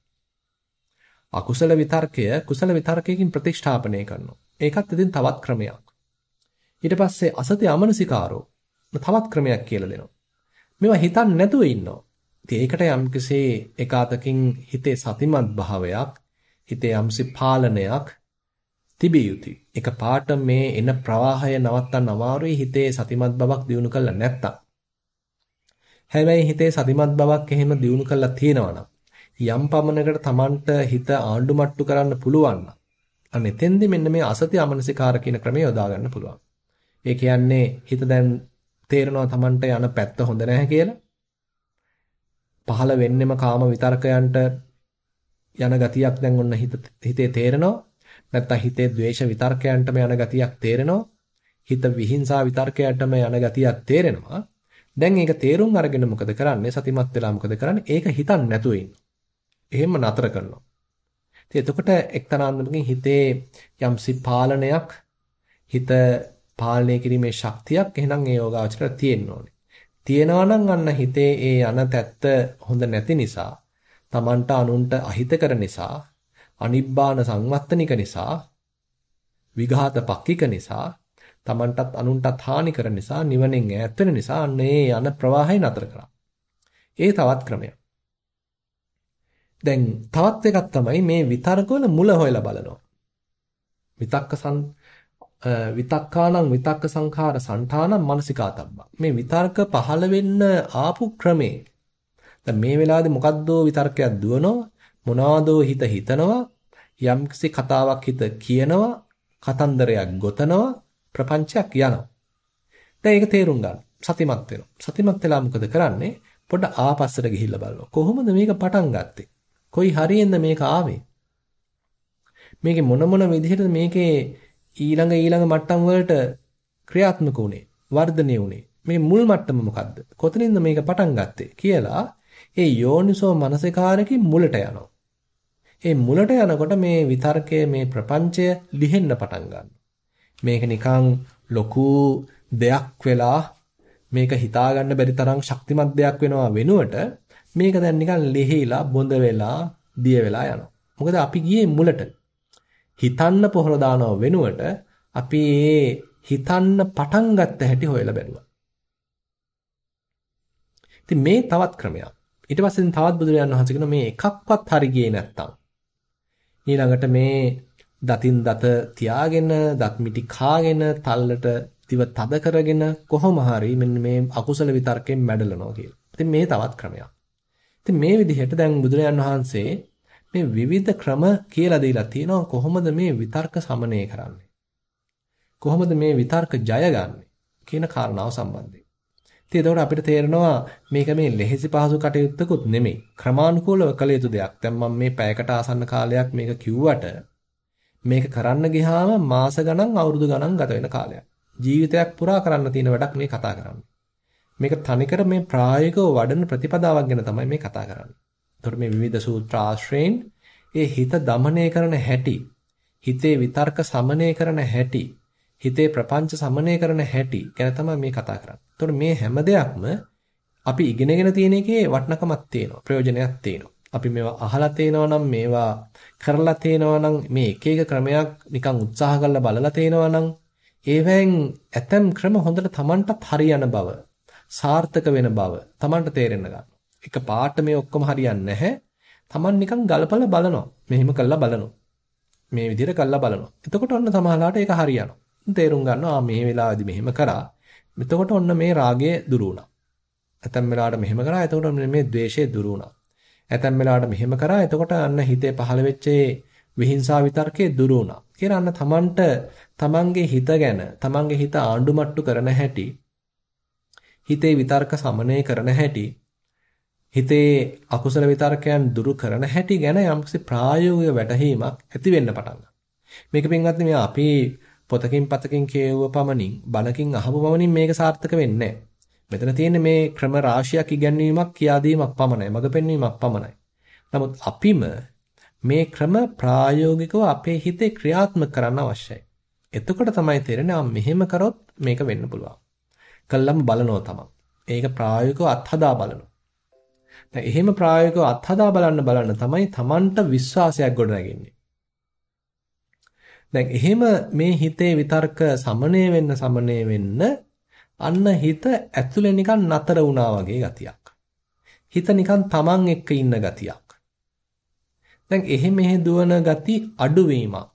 S1: අකුසල විතර්කය කුසල විතර්කයකින් ප්‍රතිෂ්ඨාපනය කරනවා. ඒකත් ඉතින් තවත් ක්‍රමයක්. ඊට පස්සේ අසති අමනසිකාරෝ තවත් ක්‍රමයක් කියලා දෙනවා. මේවා හිතන්නේ නැතුව ඉන්නවා. ඉතින් ඒකට යම්කිසි එකාතකින් හිතේ සතිමත් භාවයක්, හිතේ යම්සි පාලනයක් තිබිය යුතුයි. එක පාට මේ එන ප්‍රවාහය නවත්තන්න අමාරුයි හිතේ සතිමත් බවක් දිනු කරලා නැත්තම්. හැබැයි හිතේ සතිමත් බවක් එහෙම දිනු කරලා තියෙනවා නම් යම් පමණකට Tamanට හිත ආණ්ඩු මට්ටු කරන්න පුළුවන් නම් අන්න එතෙන්දි මෙන්න මේ අසති අමනසිකාර කියන ක්‍රමය යොදා ගන්න පුළුවන්. ඒ කියන්නේ හිත දැන් තේරෙනවා Tamanට යන පැත්ත හොඳ නැහැ කියලා. පහළ වෙන්නෙම කාම විතර්කයන්ට යන ගතියක් දැන් ඔන්න හිත හිතේ තේරෙනවා. නැත්තම් හිතේ ද්වේෂ විතර්කයන්ටම යන ගතියක් තේරෙනවා. හිත විහිංසා විතර්කයන්ටම යන ගතියක් තේරෙනවා. දැන් ඒක තේරුම් අරගෙන මොකද කරන්නේ? සතිමත් වෙලා මොකද කරන්නේ? ඒක හිතන්නේ නැතුව ඉන්නවා. එහෙම නතර කරනවා. ඉතින් එතකොට එක්තරා අන්දමකින් හිතේ යම්සි පාලනයක් හිත පාලනය කිරීමේ ශක්තියක් එහෙනම් ඒ යෝගාවචරයට තියෙන්න ඕනේ. තියෙනවා නම් අන්න හිතේ ඒ යන තැත්ත හොඳ නැති නිසා, Tamanට අනුන්ට අහිතකර නිසා, අනිබ්බාන සංවත්තනික නිසා, විඝාත පක්කික නිසා, Tamanටත් අනුන්ටත් හානි කරන නිසා, නිවනෙන් ඈත් වෙන නිසා අන්න ඒ යන ප්‍රවාහය නතර කරා. ඒ තවත් ක්‍රමයක්. දැන් තවත් එකක් තමයි මේ විතර්කවල මුල හොයලා බලනවා. විතක්ක සං විතක්කානම් විතක්ක සංඛාර සංඨානම් මනසිකාතබ්බ. මේ විතර්ක පහළ වෙන්න ආපු ක්‍රමේ. දැන් මේ වෙලාවේදී මොකද්දෝ විතර්කයක් දුවනවා, මොනවාදෝ හිත හිතනවා, යම්කිසි කතාවක් හිත කියනවා, කතන්දරයක් ගොතනවා, ප්‍රපංචයක් යනවා. දැන් ඒක තේරුම් ගන්න. සතිමත් වෙනවා. සතිමත් වෙලා මොකද කරන්නේ? පොඩ්ඩ ආපස්සට ගිහිල්ලා බලනවා. කොහොමද මේක පටන් ගත්තේ? කොයි හරියෙන්ද මේක ආවේ? මේකේ මොන මොන විදිහටද මේකේ ඊළඟ ඊළඟ මට්ටම් වලට ක්‍රියාත්මක වුනේ? වර්ධනය වුනේ? මේ මුල් මට්ටම මොකද්ද? කොතනින්ද මේක පටන් ගත්තේ කියලා ඒ යෝනිසෝ මනසිකාරකේ මුලට යනවා. ඒ මුලට යනකොට මේ විතර්කයේ මේ ප්‍රපංචය ලිහෙන්න පටන් ගන්නවා. මේක නිකන් ලොකු දෙයක් වෙලා මේක හිතා ගන්න බැරි තරම් ශක්තිමත් දෙයක් වෙනවා වෙනුවට මේක දැන් නිකන් ලිහිලා බොඳ වෙලා දිය වෙලා යනවා. මොකද අපි ගියේ මුලට. හිතන්න පොහොර දානව වෙනුවට අපි ඒ හිතන්න පටන් ගත්ත හැටි හොයලා බැලුවා. ඉතින් මේ තවත් ක්‍රමයක්. ඊට පස්සේ තවත් බුදුරජාණන් වහන්සේ කියන මේ එකක්වත් හරි ගියේ නැත්තම් ඊළඟට මේ දතින් දත තියාගෙන දත් මිටි කාගෙන තල්ලට දිව තද කරගෙන කොහොම හරි මෙන්න මේ අකුසල විතර්කයෙන් මැඩලනවා කියලා. ඉතින් මේ තවත් ක්‍රමයක්. ඉතින් මේ විදිහට දැන් බුදුරජාණන් වහන්සේ මේ විවිධ ක්‍රම කියලා දීලා තියෙනවා කොහොමද මේ විතර්ක සමනය කරන්නේ? කොහොමද මේ විතර්ක ජයගන්නේ කියන කාරණාව සම්බන්ධයෙන්. ඉතින් එතකොට අපිට තේරෙනවා මේක මේ ලෙහෙසි පහසු කටයුත්තකුත් නෙමෙයි. ක්‍රමානුකූලව කළ යුතු දෙයක්. දැන් මම මේ පැයකට ආසන්න කාලයක් මේක කිව්වට මේක කරන්න ගියාම මාස ගණන් අවුරුදු ගණන් ගත වෙන කාලයක්. ජීවිතයක් පුරා කරන්න තියෙන වැඩක් මේ කතා කරන්නේ. මේක තනිකර මේ ප්‍රායෝගිකව වඩන ප්‍රතිපදාවක් ගැන තමයි මේ කතා කරන්නේ. එතකොට මේ විවිධ සූත්‍ර ආශ්‍රයෙන් ඒ හිත দমনය කරන හැටි, හිතේ විතර්ක සමනය කරන හැටි, හිතේ ප්‍රපංච සමනය කරන හැටි ගැන තමයි මේ කතා කරන්නේ. එතකොට මේ හැම දෙයක්ම අපි ඉගෙනගෙන තියෙන එකේ වටිනකමක් තියෙනවා, ප්‍රයෝජනයක් තියෙනවා. අපි මේවා අහලා තේනවා නම් මේවා කරලා තේනවා නම් මේ එක එක ක්‍රමයක් නිකන් උත්සාහ කරලා බලලා තේනවා නම් ඒවෙන් ඇතම් ක්‍රම හොඳට Tamanටත් හරියන බව, සාර්ථක වෙන බව Tamanට තේරෙන්න ගන්නවා. එක පාට මේ ඔක්කොම හරියන්නේ නැහැ. Taman නිකන් ගලපලා බලනවා. මෙහෙම කළා බලනවා. මේ විදිහට කළා බලනවා. එතකොට ඔන්න සමහරලාට ඒක හරියනවා. තේරුම් ගන්නවා ආ මේ වෙලාවේදී මෙහෙම කරා. එතකොට ඔන්න මේ රාගය දුරු වුණා. ඇතැම් වෙලාවට මෙහෙම කරා. එතකොට මේ ද්වේෂය දුරු වුණා. ඇතැම් වෙලාවට මෙහෙම කරා. එතකොට අන්න හිතේ පහළ වෙච්ච විහිංසාව විතර්කේ දුරු වුණා. කියලා අන්න Tamanට Tamanගේ හිත ගැන, Tamanගේ හිත ආණ්ඩුමට්ටු කරන හැටි, හිතේ විතර්ක සමනය කරන හැටි, හිතේ අකුසල විතර්කයන් දුරු කරන හැටි ගැන යම්කිසි ප්‍රායෝගික වැටහීමක් ඇති වෙන්න පටන් ගන්නවා. මේක පින්වත්නි මේ අපි පොතකින් පතකින් කියවුව පමණින් බණකින් අහපු පමණින් මේක සාර්ථක වෙන්නේ නැහැ. මෙතන තියෙන්නේ මේ ක්‍රම රාශියක් ඉගැන්වීමක් කියා දීමක් පමණයි, මඟ පෙන්වීමක් පමණයි. නමුත් අපිම මේ ක්‍රම ප්‍රායෝගිකව අපේ හිතේ ක්‍රියාත්මක කරන්න අවශ්‍යයි. එතකොට තමයි තේරෙන්නේ ආ මෙහෙම කරොත් මේක වෙන්න පුළුවන්. කළාම බලනවා තමයි. ඒක ප්‍රායෝගිකව අත්හදා බලනවා. දැන් එහෙම ප්‍රායෝගිකව අත්හදා බලන්න බලන්න තමයි Tamanට විශ්වාසයක් ගොඩනගන්නේ. දැන් එහෙම මේ හිතේ විතර්ක සමනය වෙන්න සමනය වෙන්න අන්න හිත ඇතුලේ නිකන් නතර වුණා වගේ ගතියක්. හිත නිකන් Taman එක්ක ඉන්න ගතියක්. දැන් එහෙ මෙහෙ දුවන ගති අඩුවීමක්.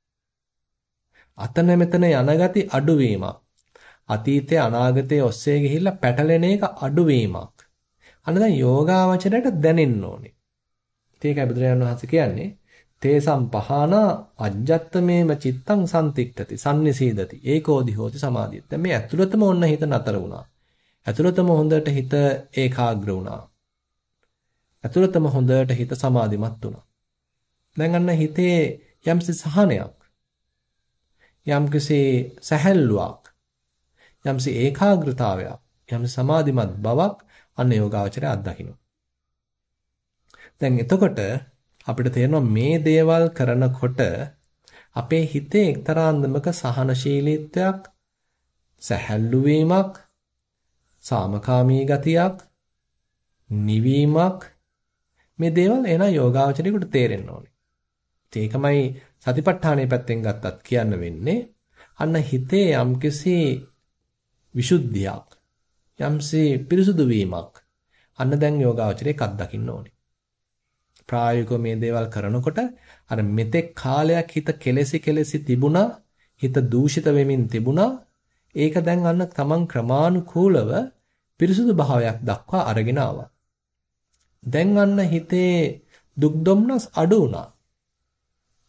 S1: අතන මෙතන යන ගති අඩුවීමක්. අතීතයේ අනාගතයේ ඔස්සේ ගිහිල්ලා පැටලෙන එක අඩුවීමක්. අන්න දැන් යෝගාවචරයට දැනෙන්න ඕනේ. ඒකයි බුදුරජාණන් වහන්සේ කියන්නේ තේසම් පහනා අජ්ජත්තමේම චිත්තං සම්තික්ඨති සම්නිසීදති ඒකෝදි හෝති සමාධිය. දැන් මේ ඇතුළතම ඔන්න හිත නතර වුණා. ඇතුළතම හොඳට හිත ඒකාග්‍ර වුණා. ඇතුළතම හොඳට හිත සමාධිමත් වුණා. දැන් අන්න හිතේ යම්සි සහනයක්, යම්කිසි සැහැල්ලුවක්, යම්සි ඒකාග්‍රතාවයක්, යම්සි සමාධිමත් බවක් අන්න යෝගාවචරය අත්දකින්න. දැන් එතකොට අපිට තේරෙනවා මේ දේවල් කරනකොට අපේ හිතේ එක්තරා අන්දමක සහනශීලීත්වයක්, සැහැල්ලු වීමක්, සාමකාමී ගතියක්, නිවීමක් මේ දේවල් එන යෝගාවචරයට තේරෙන්න ඕනේ. ඒකමයි සතිපට්ඨානයේ පැත්තෙන් ගත්තත් කියන්න වෙන්නේ. අන්න හිතේ යම්කිසි විසුද්ධියක්, යම්සි පිරිසුදු වීමක් අන්න දැන් යෝගාවචරයේ අත්දකින්න ඕනේ. ප්‍රායෝගිකව මේ දේවල් කරනකොට අර මෙතෙක් කාලයක් හිත කෙලෙසි කෙලෙසි තිබුණා, හිත දූෂිත වෙමින් තිබුණා. ඒක දැන් අන්න තමන් ක්‍රමානුකූලව පිරිසුදු භාවයක් දක්වා අරගෙන ආවා. දැන් අන්න හිතේ දුක් දුම්නස් අඩු වුණා.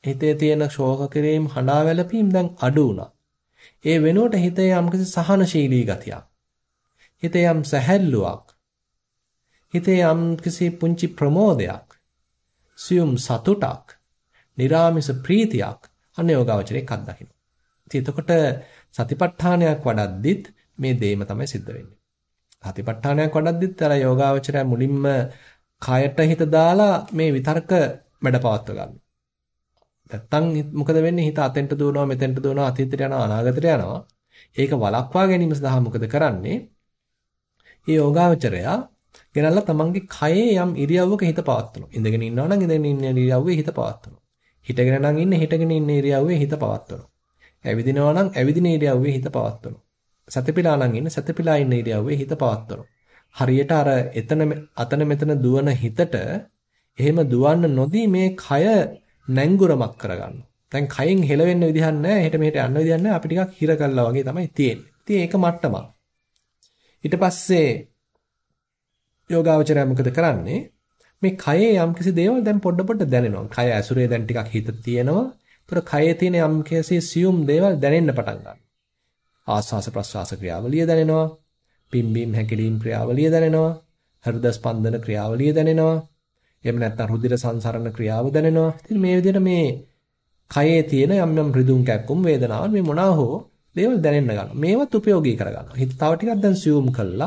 S1: හිතේ තියෙන ශෝක කිරීම, හඬා වැළපීම් දැන් අඩු වුණා. ඒ වෙනුවට හිතේ යම්කිසි සහනශීලී ගතියක්. හිතේ යම් සැහැල්ලුවක්. හිතේ යම්කිසි පුංචි ප්‍රමෝදයක්. සියුම් සතුටක්. නිරාමිස ප්‍රීතියක් අන්න යෝගාවචරයක් අත්දකින්න. ඉතින් එතකොට සතිපට්ඨානයක් වඩද්දිත් මේ දෙයම තමයි සිද්ධ වෙන්නේ. සතිපට්ඨානයක් වඩද්දිත් අර යෝගාවචරය මුලින්ම කයට හිත දාලා මේ විතර්ක වැඩපවත්ව ගන්නවා. නැත්තම් මොකද වෙන්නේ? හිත අතෙන්ට දුවනවා, මෙතෙන්ට දුවනවා, අතීතයට යනවා, අනාගතයට යනවා. ඒක වළක්වා ගැනීම සඳහා මොකද කරන්නේ? මේ යෝගාවචරයා ගෙනල්ලා තමන්ගේ කයේ යම් ඉරියව්වක හිත පවත්වනවා. ඉඳගෙන ඉන්නවා නම් ඉඳගෙන ඉන්න ඉරියව්වේ හිත පවත්වනවා. හිටගෙන නම් ඉන්නේ හිටගෙන ඉන්න ඉරියව්වේ හිත පවත්වනවා. ඇවිදිනවා නම් ඇවිදින ඉරියව්වේ හිත පවත්වනවා. සතපිලා නම් ඉන්න සතපිලා ඉන්න ඉරියව්වේ හිත පවත්වනවා. හරියට අර එතන අතන මෙතන දුවන හිතට එහෙම දුවන්න නොදී මේ කය නැංගුරමක් කරගන්නවා. දැන් කයෙන් හෙලවෙන්න විදිහක් නැහැ. එහෙට මෙහෙට යන්න විදිහක් නැහැ. අපි ටිකක් හිර කළා වගේ තමයි තියෙන්නේ. ඉතින් ඒක මට්ටමක්. ඊට පස්සේ යෝගාවචරය මොකද කරන්නේ? මේ කයේ යම්කිසි දේවල් දැන් පොඩ පොඩ දැනෙනවා. කය ඇසුරේ දැන් ටිකක් හිත තියෙනවා. ඒතර කයේ තියෙන යම්කිසි සියුම් දේවල් දැනෙන්න පටන් ගන්නවා. ආස්වාස ප්‍රස්වාස ක්‍රියාවලිය දැනෙනවා. පිම්බීම් හැකිලීම් ක්‍රියාවලිය දැනෙනවා. හෘද ස්පන්දන ක්‍රියාවලිය දැනෙනවා. එහෙම නැත්නම් රුධිර සංසරණ ක්‍රියාව දැනෙනවා. ඉතින් මේ විදිහට මේ කයේ තියෙන යම් යම් රිදුම් කැක්කුම් වේදනාවන් මේ මොනවා හෝ දේවල් දැනෙන්න ගන්නවා. මේවත් උපයෝගී කරගන්නවා. හිත තව ටිකක් දැන් සියුම් කළා.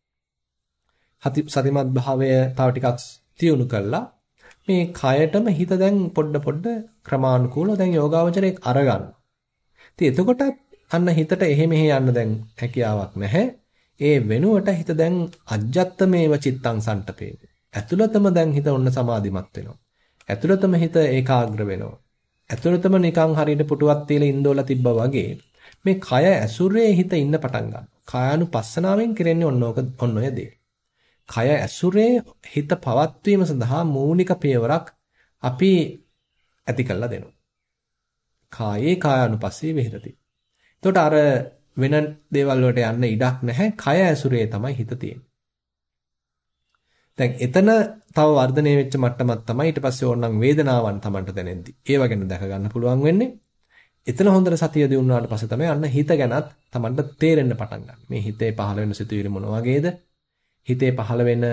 S1: සතිමත් භාවය තව ටිකක් තියුණු කළා. මේ කයටම හිත දැන් පොඩ පොඩ ක්‍රමානුකූලව දැන් යෝගාවචරයක් අරගන්න. ඉතින් එතකොට අන්න හිතට එහෙ මෙහෙ යන්න දැන් හැකියාවක් නැහැ. ඒ වෙනුවට හිත දැන් අජ්ජත්තමේව චිත්තං සන්ටපේ. ඇතුළතම දැන් හිත ඔන්න සමාධිමත් වෙනවා. ඇතුළතම හිත ඒකාග්‍ර වෙනවා. ඇතුළතම නිකන් හරියට පුටුවක් තියලා ඉන්දෝලා තිබ්බා වගේ මේ කය ඇසුරේ හිත ඉන්න පටන් ගන්නවා. කායानुපස්සනාවෙන් කරන්නේ ඔන්න ඕක ඔන්න ඔය දේ. කය ඇසුරේ හිත පවත්වීම සඳහා මූලික පියවරක් අපි ඇති කළා දෙනවා. කායේ කායानुපස්සේ විහෙරති. එතකොට අර වෙන දේවල් වලට යන්න ඉඩක් නැහැ. කය ඇසුරේ තමයි හිත තියෙන්නේ. දැන් එතන තව වර්ධනය වෙච්ච මට්ටමක් තමයි ඊට පස්සේ ඕනනම් වේදනාවන් Tamanට දැනෙද්දි. ඒව ගැන දැක ගන්න පුළුවන් වෙන්නේ. එතන හොඳට සතිය දිනුනාට පස්සේ තමයි අන්න හිත ගැනත් Tamanට තේරෙන්න පටන් ගන්න. මේ හිතේ පහළ වෙන සිතුවිලි මොන වගේද? හිතේ පහළ වෙන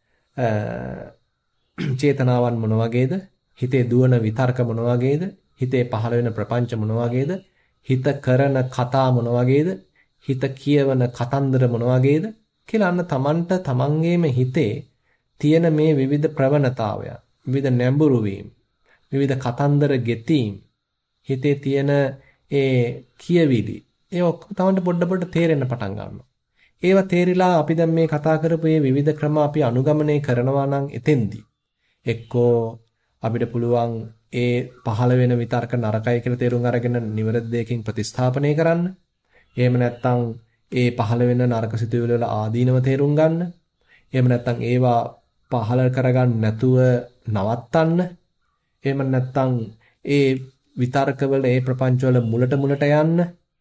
S1: චේතනාවන් මොන වගේද? හිතේ දුවන විතර්ක මොන වගේද? හිතේ පහළ වෙන ප්‍රපංච මොන වගේද? හිත කරන කතා මොන වගේද? හිත කියවන කතන්දර මොන වගේද? කියලා අන්න Tamanට Tamanගේම හිතේ තියෙන මේ විවිධ ප්‍රවණතාවයන්, විවිධ නැඹුරු වීම, විවිධ කතන්දර ගෙතීම්, හිතේ තියෙන ඒ කියවිලි, ඒ ඔක්කොම Tamanට පොඩ පොඩ තේරෙන්න පටන් ගන්නවා. ඒවා තේරිලා අපි දැන් මේ කතා කරපු මේ විවිධ ක්‍රම අපි අනුගමනය කරනවා නම් එතෙන්දී එක්කෝ අපිට පුළුවන් ඒ පහළ වෙන විතර්ක නරකයි කියලා තේරුම් අරගෙන නිවැරදි දෙයකින් ප්‍රතිස්ථාපනය කරන්න. එහෙම නැත්නම් ඒ පහළ වෙන නරක සිතුවිලි වල ආදීනව තේරුම් ගන්න. එහෙම නැත්නම් ඒවා පහළ කරගන්න නැතුව නවත්තන්න. එහෙම නැත්නම් ඒ විතර්කවල ඒ ප්‍රපංචවල මුලට මුලට යන්න.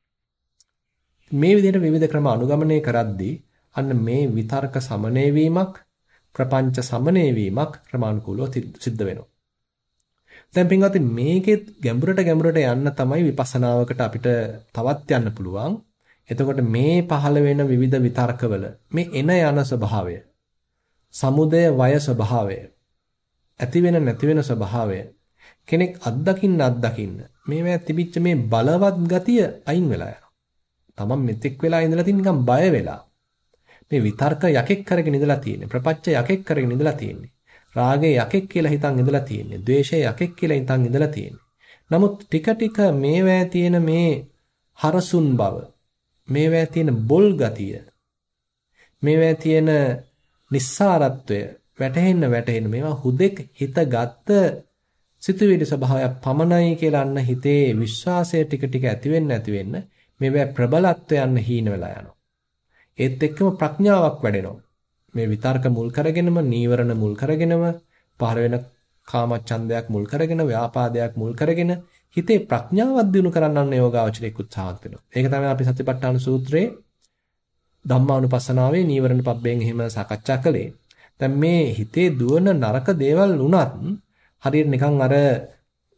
S1: මේ විදිහට විවිධ ක්‍රම අනුගමනය කරද්දී අන්න මේ විතර්ක සමනය වීමක්, ප්‍රපංච සමනය වීමක් ක්‍රමානුකූලව සිද්ධ වෙනවා. දැන් පින්වත්නි මේකෙත් ගැඹුරට ගැඹුරට යන්න තමයි විපස්සනාවකට අපිට තවත් යන්න පුළුවන්. එතකොට මේ පහළ වෙන විවිධ විතර්කවල මේ එන යන ස්වභාවය, සමුදය වය ස්වභාවය, ඇති වෙන නැති වෙන ස්වභාවය කෙනෙක් අත්දකින්න අත්දකින්න මේවා තිබිච්ච මේ බලවත් ගතිය අයින් වෙලා යනවා. තමන් මෙතෙක් වෙලා ඉඳලා තියෙන නිකන් බය වෙලා. මේ විතර්ක යකෙක් කරගෙන ඉඳලා තියෙන්නේ. ප්‍රපංච යකෙක් කරගෙන ඉඳලා තියෙන්නේ. රාගය යකෙක් කියලා හිතන් ඉඳලා තියෙන්නේ. ද්වේෂය යකෙක් කියලා හිතන් ඉඳලා තියෙන්නේ. නමුත් ටික ටික මේවැය තියෙන මේ හරසුන් බව, මේවැය තියෙන බොල් ගතිය, මේවැය තියෙන නිස්සාරත්වය වැටහෙන්න වැටහෙන්න මේවා හුදෙක් හිතගත් සිතුවිලි ස්වභාවයක් පමණයි කියලා අන්න හිතේ විශ්වාසය ටික ටික ඇති වෙන්න ඇති වෙන්න මේවා ප්‍රබලත්වය යන්න හීන වෙලා යනවා. ඒත් එක්කම ප්‍රඥාවක් වැඩෙනවා. මේ විතර්ක මුල් කරගෙනම, නීවරණ මුල් කරගෙනම, පහළ වෙන කාමච්ඡන්දයක් මුල් කරගෙන, ව්‍යාපාදයක් මුල් කරගෙන හිතේ ප්‍රඥාවක් දිනු කරන්නන්න යෝගාවචරයේ උත්සාහවත් වෙනවා. ඒක තමයි අපි සතිපට්ඨාන සූත්‍රයේ ධම්මානුපස්සනාවේ නීවරණ පබ්බෙන් එහෙම සාකච්ඡා කළේ. දැන් මේ හිතේ දුවන නරක දේවල් උනත් හරියට නිකන් අර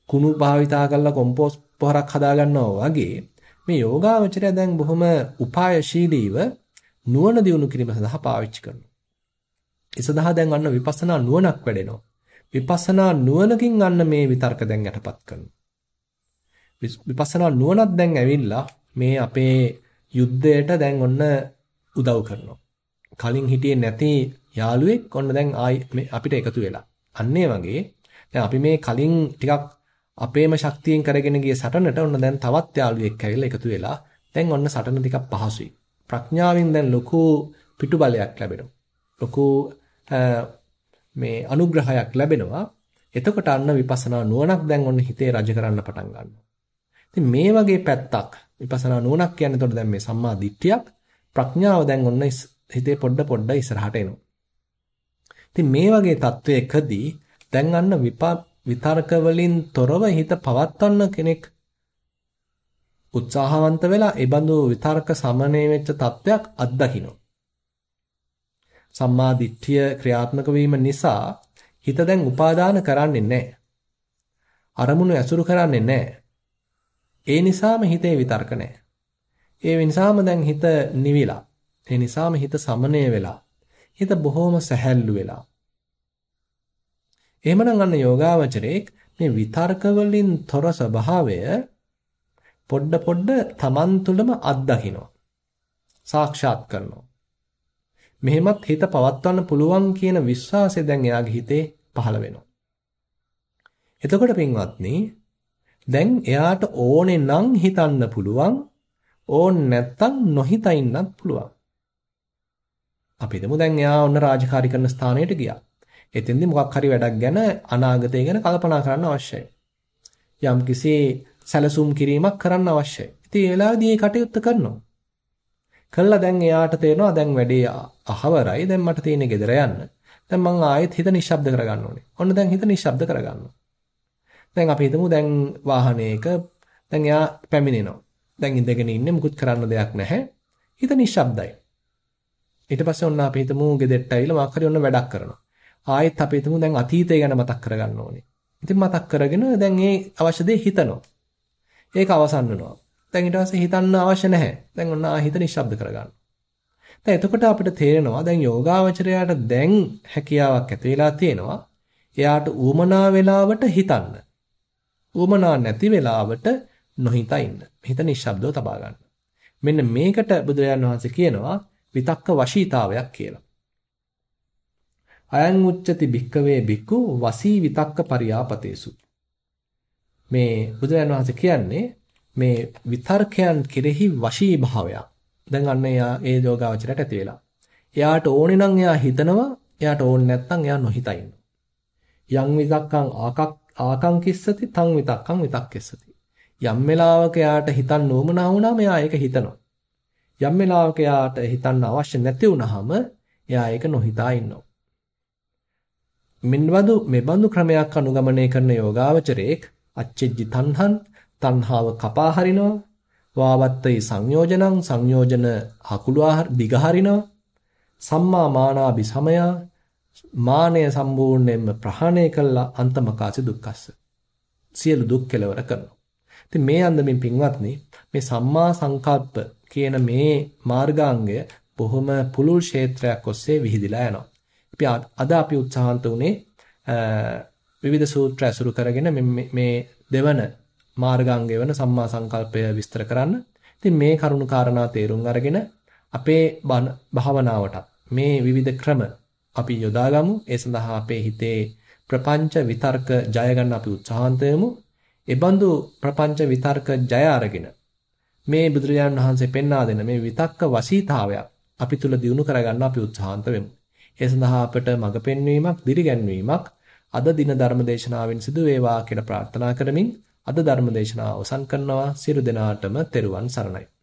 S1: කුණු භාවිතා කරලා කොම්පෝස්ට් පොහරක් හදා ගන්නවා වගේ මේ යෝගාවචරය දැන් බොහොම උපායශීලීව නුවණ දියුණු කිරීම සඳහා පාවිච්චි කරනවා. ඒ සඳහා දැන් අන්න විපස්සනා නුවණක් වැඩෙනවා. විපස්සනා නුවණකින් අන්න මේ විතර්ක දැන් යටපත් කරනවා. විපස්සනා නුවණක් දැන් ඇවිල්ලා මේ අපේ යුද්ධයට දැන් ඔන්න උදව් කරනවා. කලින් හිටියේ නැති යාළුවෙක් ඔන්න දැන් ආයි අපිට එකතු වෙලා. අන්න ඒ වගේ දැන් අපි මේ කලින් ටිකක් අපේම ශක්තියෙන් කරගෙන ගිය සටනට ඔන්න දැන් තවත් යාළුවෙක් ඇවිල්ලා එකතු වෙලා දැන් ඔන්න සටන ටිකක් පහසුයි. ප්‍රඥාවෙන් දැන් ලොකු පිටු බලයක් ලැබෙනවා. ලොකු මේ අනුග්‍රහයක් ලැබෙනවා. එතකොට අන්න විපස්සනා නුවණක් දැන් ඔන්න හිතේ රජ කරන්න පටන් ගන්නවා. ඉතින් මේ වගේ පැත්තක් විපස්සනා නුවණක් කියන්නේ එතකොට දැන් මේ සම්මා දිට්ඨියක් ප්‍රඥාව දැන් ඔන්න හිතේ පොඩ පොඩ ඉස්සරහට එනවා. ඉතින් මේ වගේ තත්වයකදී දැන් අන්න විතර්ක වලින් තොරව හිත පවත්වන්න කෙනෙක් උත්සාහවන්ත වෙලා ඒ බඳු විතර්ක සමනය වෙච්ච තත්වයක් අත්දකින්න. සම්මා දිට්ඨිය ක්‍රියාත්මක වීම නිසා හිත දැන් උපාදාන කරන්නේ නැහැ. අරමුණු ඇසුරු කරන්නේ නැහැ. ඒ නිසාම හිතේ විතර්ක නැහැ. ඒ නිසාම දැන් හිත නිවිලා. ඒ නිසාම හිත සමනය වෙලා. හිත බොහොම සැහැල්ලු වෙලා. එහෙමනම් අන්න යෝගාවචරයේ මේ විතර්ක වලින් තොර ස්වභාවය පොඩ පොඩ තමන් තුළම අත්දකින්නවා. සාක්ෂාත් කරනවා. මෙහෙමත් හිත පවත්වන්න පුළුවන් කියන විශ්වාසය දැන් එයාගේ හිතේ පහළ වෙනවා. එතකොට පින්වත්නි දැන් එයාට ඕනේ නම් හිතන්න පුළුවන් ඕන් නැත්තම් නොහිතා ඉන්නත් පුළුවන්. අපි හිතමු දැන් එයා ඔන්න රාජකාරී කරන ස්ථානයට ගියා. එතෙන්දී මොකක් හරි වැඩක් ගැන අනාගතය ගැන කල්පනා කරන්න අවශ්‍යයි. යම්කිසි සැලසුම් කිරීමක් කරන්න අවශ්‍යයි. ඉතින් ඒ වෙලාවේදී මේ කටයුත්ත කරනවා. කළා දැන් එයාට තේරෙනවා දැන් වැඩේ අහවරයි. දැන් මට තියෙන්නේ ගෙදර යන්න. දැන් මං ආයෙත් හිත නිශ්ශබ්ද කරගන්න ඕනේ. ඔන්න දැන් හිත නිශ්ශබ්ද කරගන්නවා. දැන් අපි හිතමු දැන් වාහනයක දැන් එයා පැමිණෙනවා. දැන් ඉඳගෙන ඉන්නේ මුකුත් කරන්න දෙයක් නැහැ. හිත නිශ්ශබ්දයි. ඊට පස්සේ ඔන්න අපි හිතමු ගෙදරට ඇවිල්ලා මොකක් හරි ඔන්න වැඩක් කරනවා. ආයෙත් අපි හිතමු දැන් අතීතය ගැන මතක් කරගන්න ඕනේ. ඉතින් මතක් කරගෙන දැන් ඒ අවශ්‍ය දේ හිතනවා. ඒක අවසන් වෙනවා. දැන් ඊට පස්සේ හිතන්න අවශ්‍ය නැහැ. දැන් ඔන්න ආ හිත නිශ්ශබ්ද කරගන්න. දැන් එතකොට අපිට තේරෙනවා දැන් යෝගාවචරයට දැන් හැකියාවක් ඇති වෙලා තියෙනවා. එයාට ඌමනා වෙලාවට හිතන්න. ඌමනා නැති වෙලාවට නොහිතා ඉන්න. හිත නිශ්ශබ්දව තබා ගන්න. මෙන්න මේකට බුදුරජාණන් වහන්සේ කියනවා විතක්ක වශීතාවයක් කියලා. අයං උච්චති භික්කවේ භික්ඛු වසී විතක්ක පරියාපතේසු. මේ බුදුරජාණන් වහන්සේ කියන්නේ මේ විතර්කයන් කෙරෙහි වශී භාවයක්. දැන් අන්න එයා ඒ යෝගාවචරයට ඇති වෙලා. එයාට ඕනේ නම් එයා හිතනවා, එයාට ඕනේ නැත්නම් එයා නොහිතා ඉන්නවා. යං විතක්කං ආකක් ආකං කිස්සති තං විතක්කං විතක්කෙස්සති. යම් වෙලාවක එයාට හිතන්න ඕමනා වුණාම එයා ඒක හිතනවා. යම් වෙලාවක එයාට හිතන්න අවශ්‍ය නැති වුණාම එයා ඒක නොහිතා ඉන්නවා. මෙන්වදු මෙබඳු ක්‍රමයක් අනුගමනය කරන යෝගාවචරයේක් අච්චෙජ්ජි තණ්හං තණ්හාව කපා හරිනවා. වාවත්තයි සංයෝජනං සංයෝජන අකුලවා දිගහරිනවා. සම්මා මානාභි සමය මානය සම්පූර්ණයෙන්ම ප්‍රහාණය කළා අන්තමකාසි දුක්ඛස්ස. සියලු දුක් කෙලවර කරනවා. ඉතින් මේ අන්දමින් පින්වත්නි මේ සම්මා සංකල්ප කියන මේ මාර්ගාංගය බොහොම පුළුල් ක්ෂේත්‍රයක් ඔස්සේ විහිදිලා යනවා. අපි අද අපි උත්සාහන්ත උනේ විවිධ සූත්‍ර ඇසුරු කරගෙන මේ දෙවන මාර්ගාංගය වෙන සම්මා සංකල්පය විස්තර කරන්න. ඉතින් මේ කරුණු කාරණා තේරුම් අරගෙන අපේ භාවනාවට මේ විවිධ ක්‍රම අපි යොදාගමු. ඒ සඳහා අපේ හිතේ ප්‍රපංච විතර්ක ජය ගන්න අපි උත්සාහන්ත වෙමු. ඒ බඳු ප්‍රපංච විතර්ක ජය අරගෙන මේ බුදුරජාණන් වහන්සේ පෙන්වා දෙන මේ විතක්ක වශීතාවයක් අපි තුල දිනු කරගන්න අපි උත්සාහන්ත වෙමු. ඒ සඳහා අපට මඟ පෙන්වීමක්, දිරිගැන්වීමක් අද දින ධර්ම දේශනාවෙන් සිදු වේවා කියලා ප්‍රාර්ථනා කරමින් අද ධර්ම දේශනාව අවසන් කරනවා. සියලු දෙනාටම තෙරුවන් සරණයි.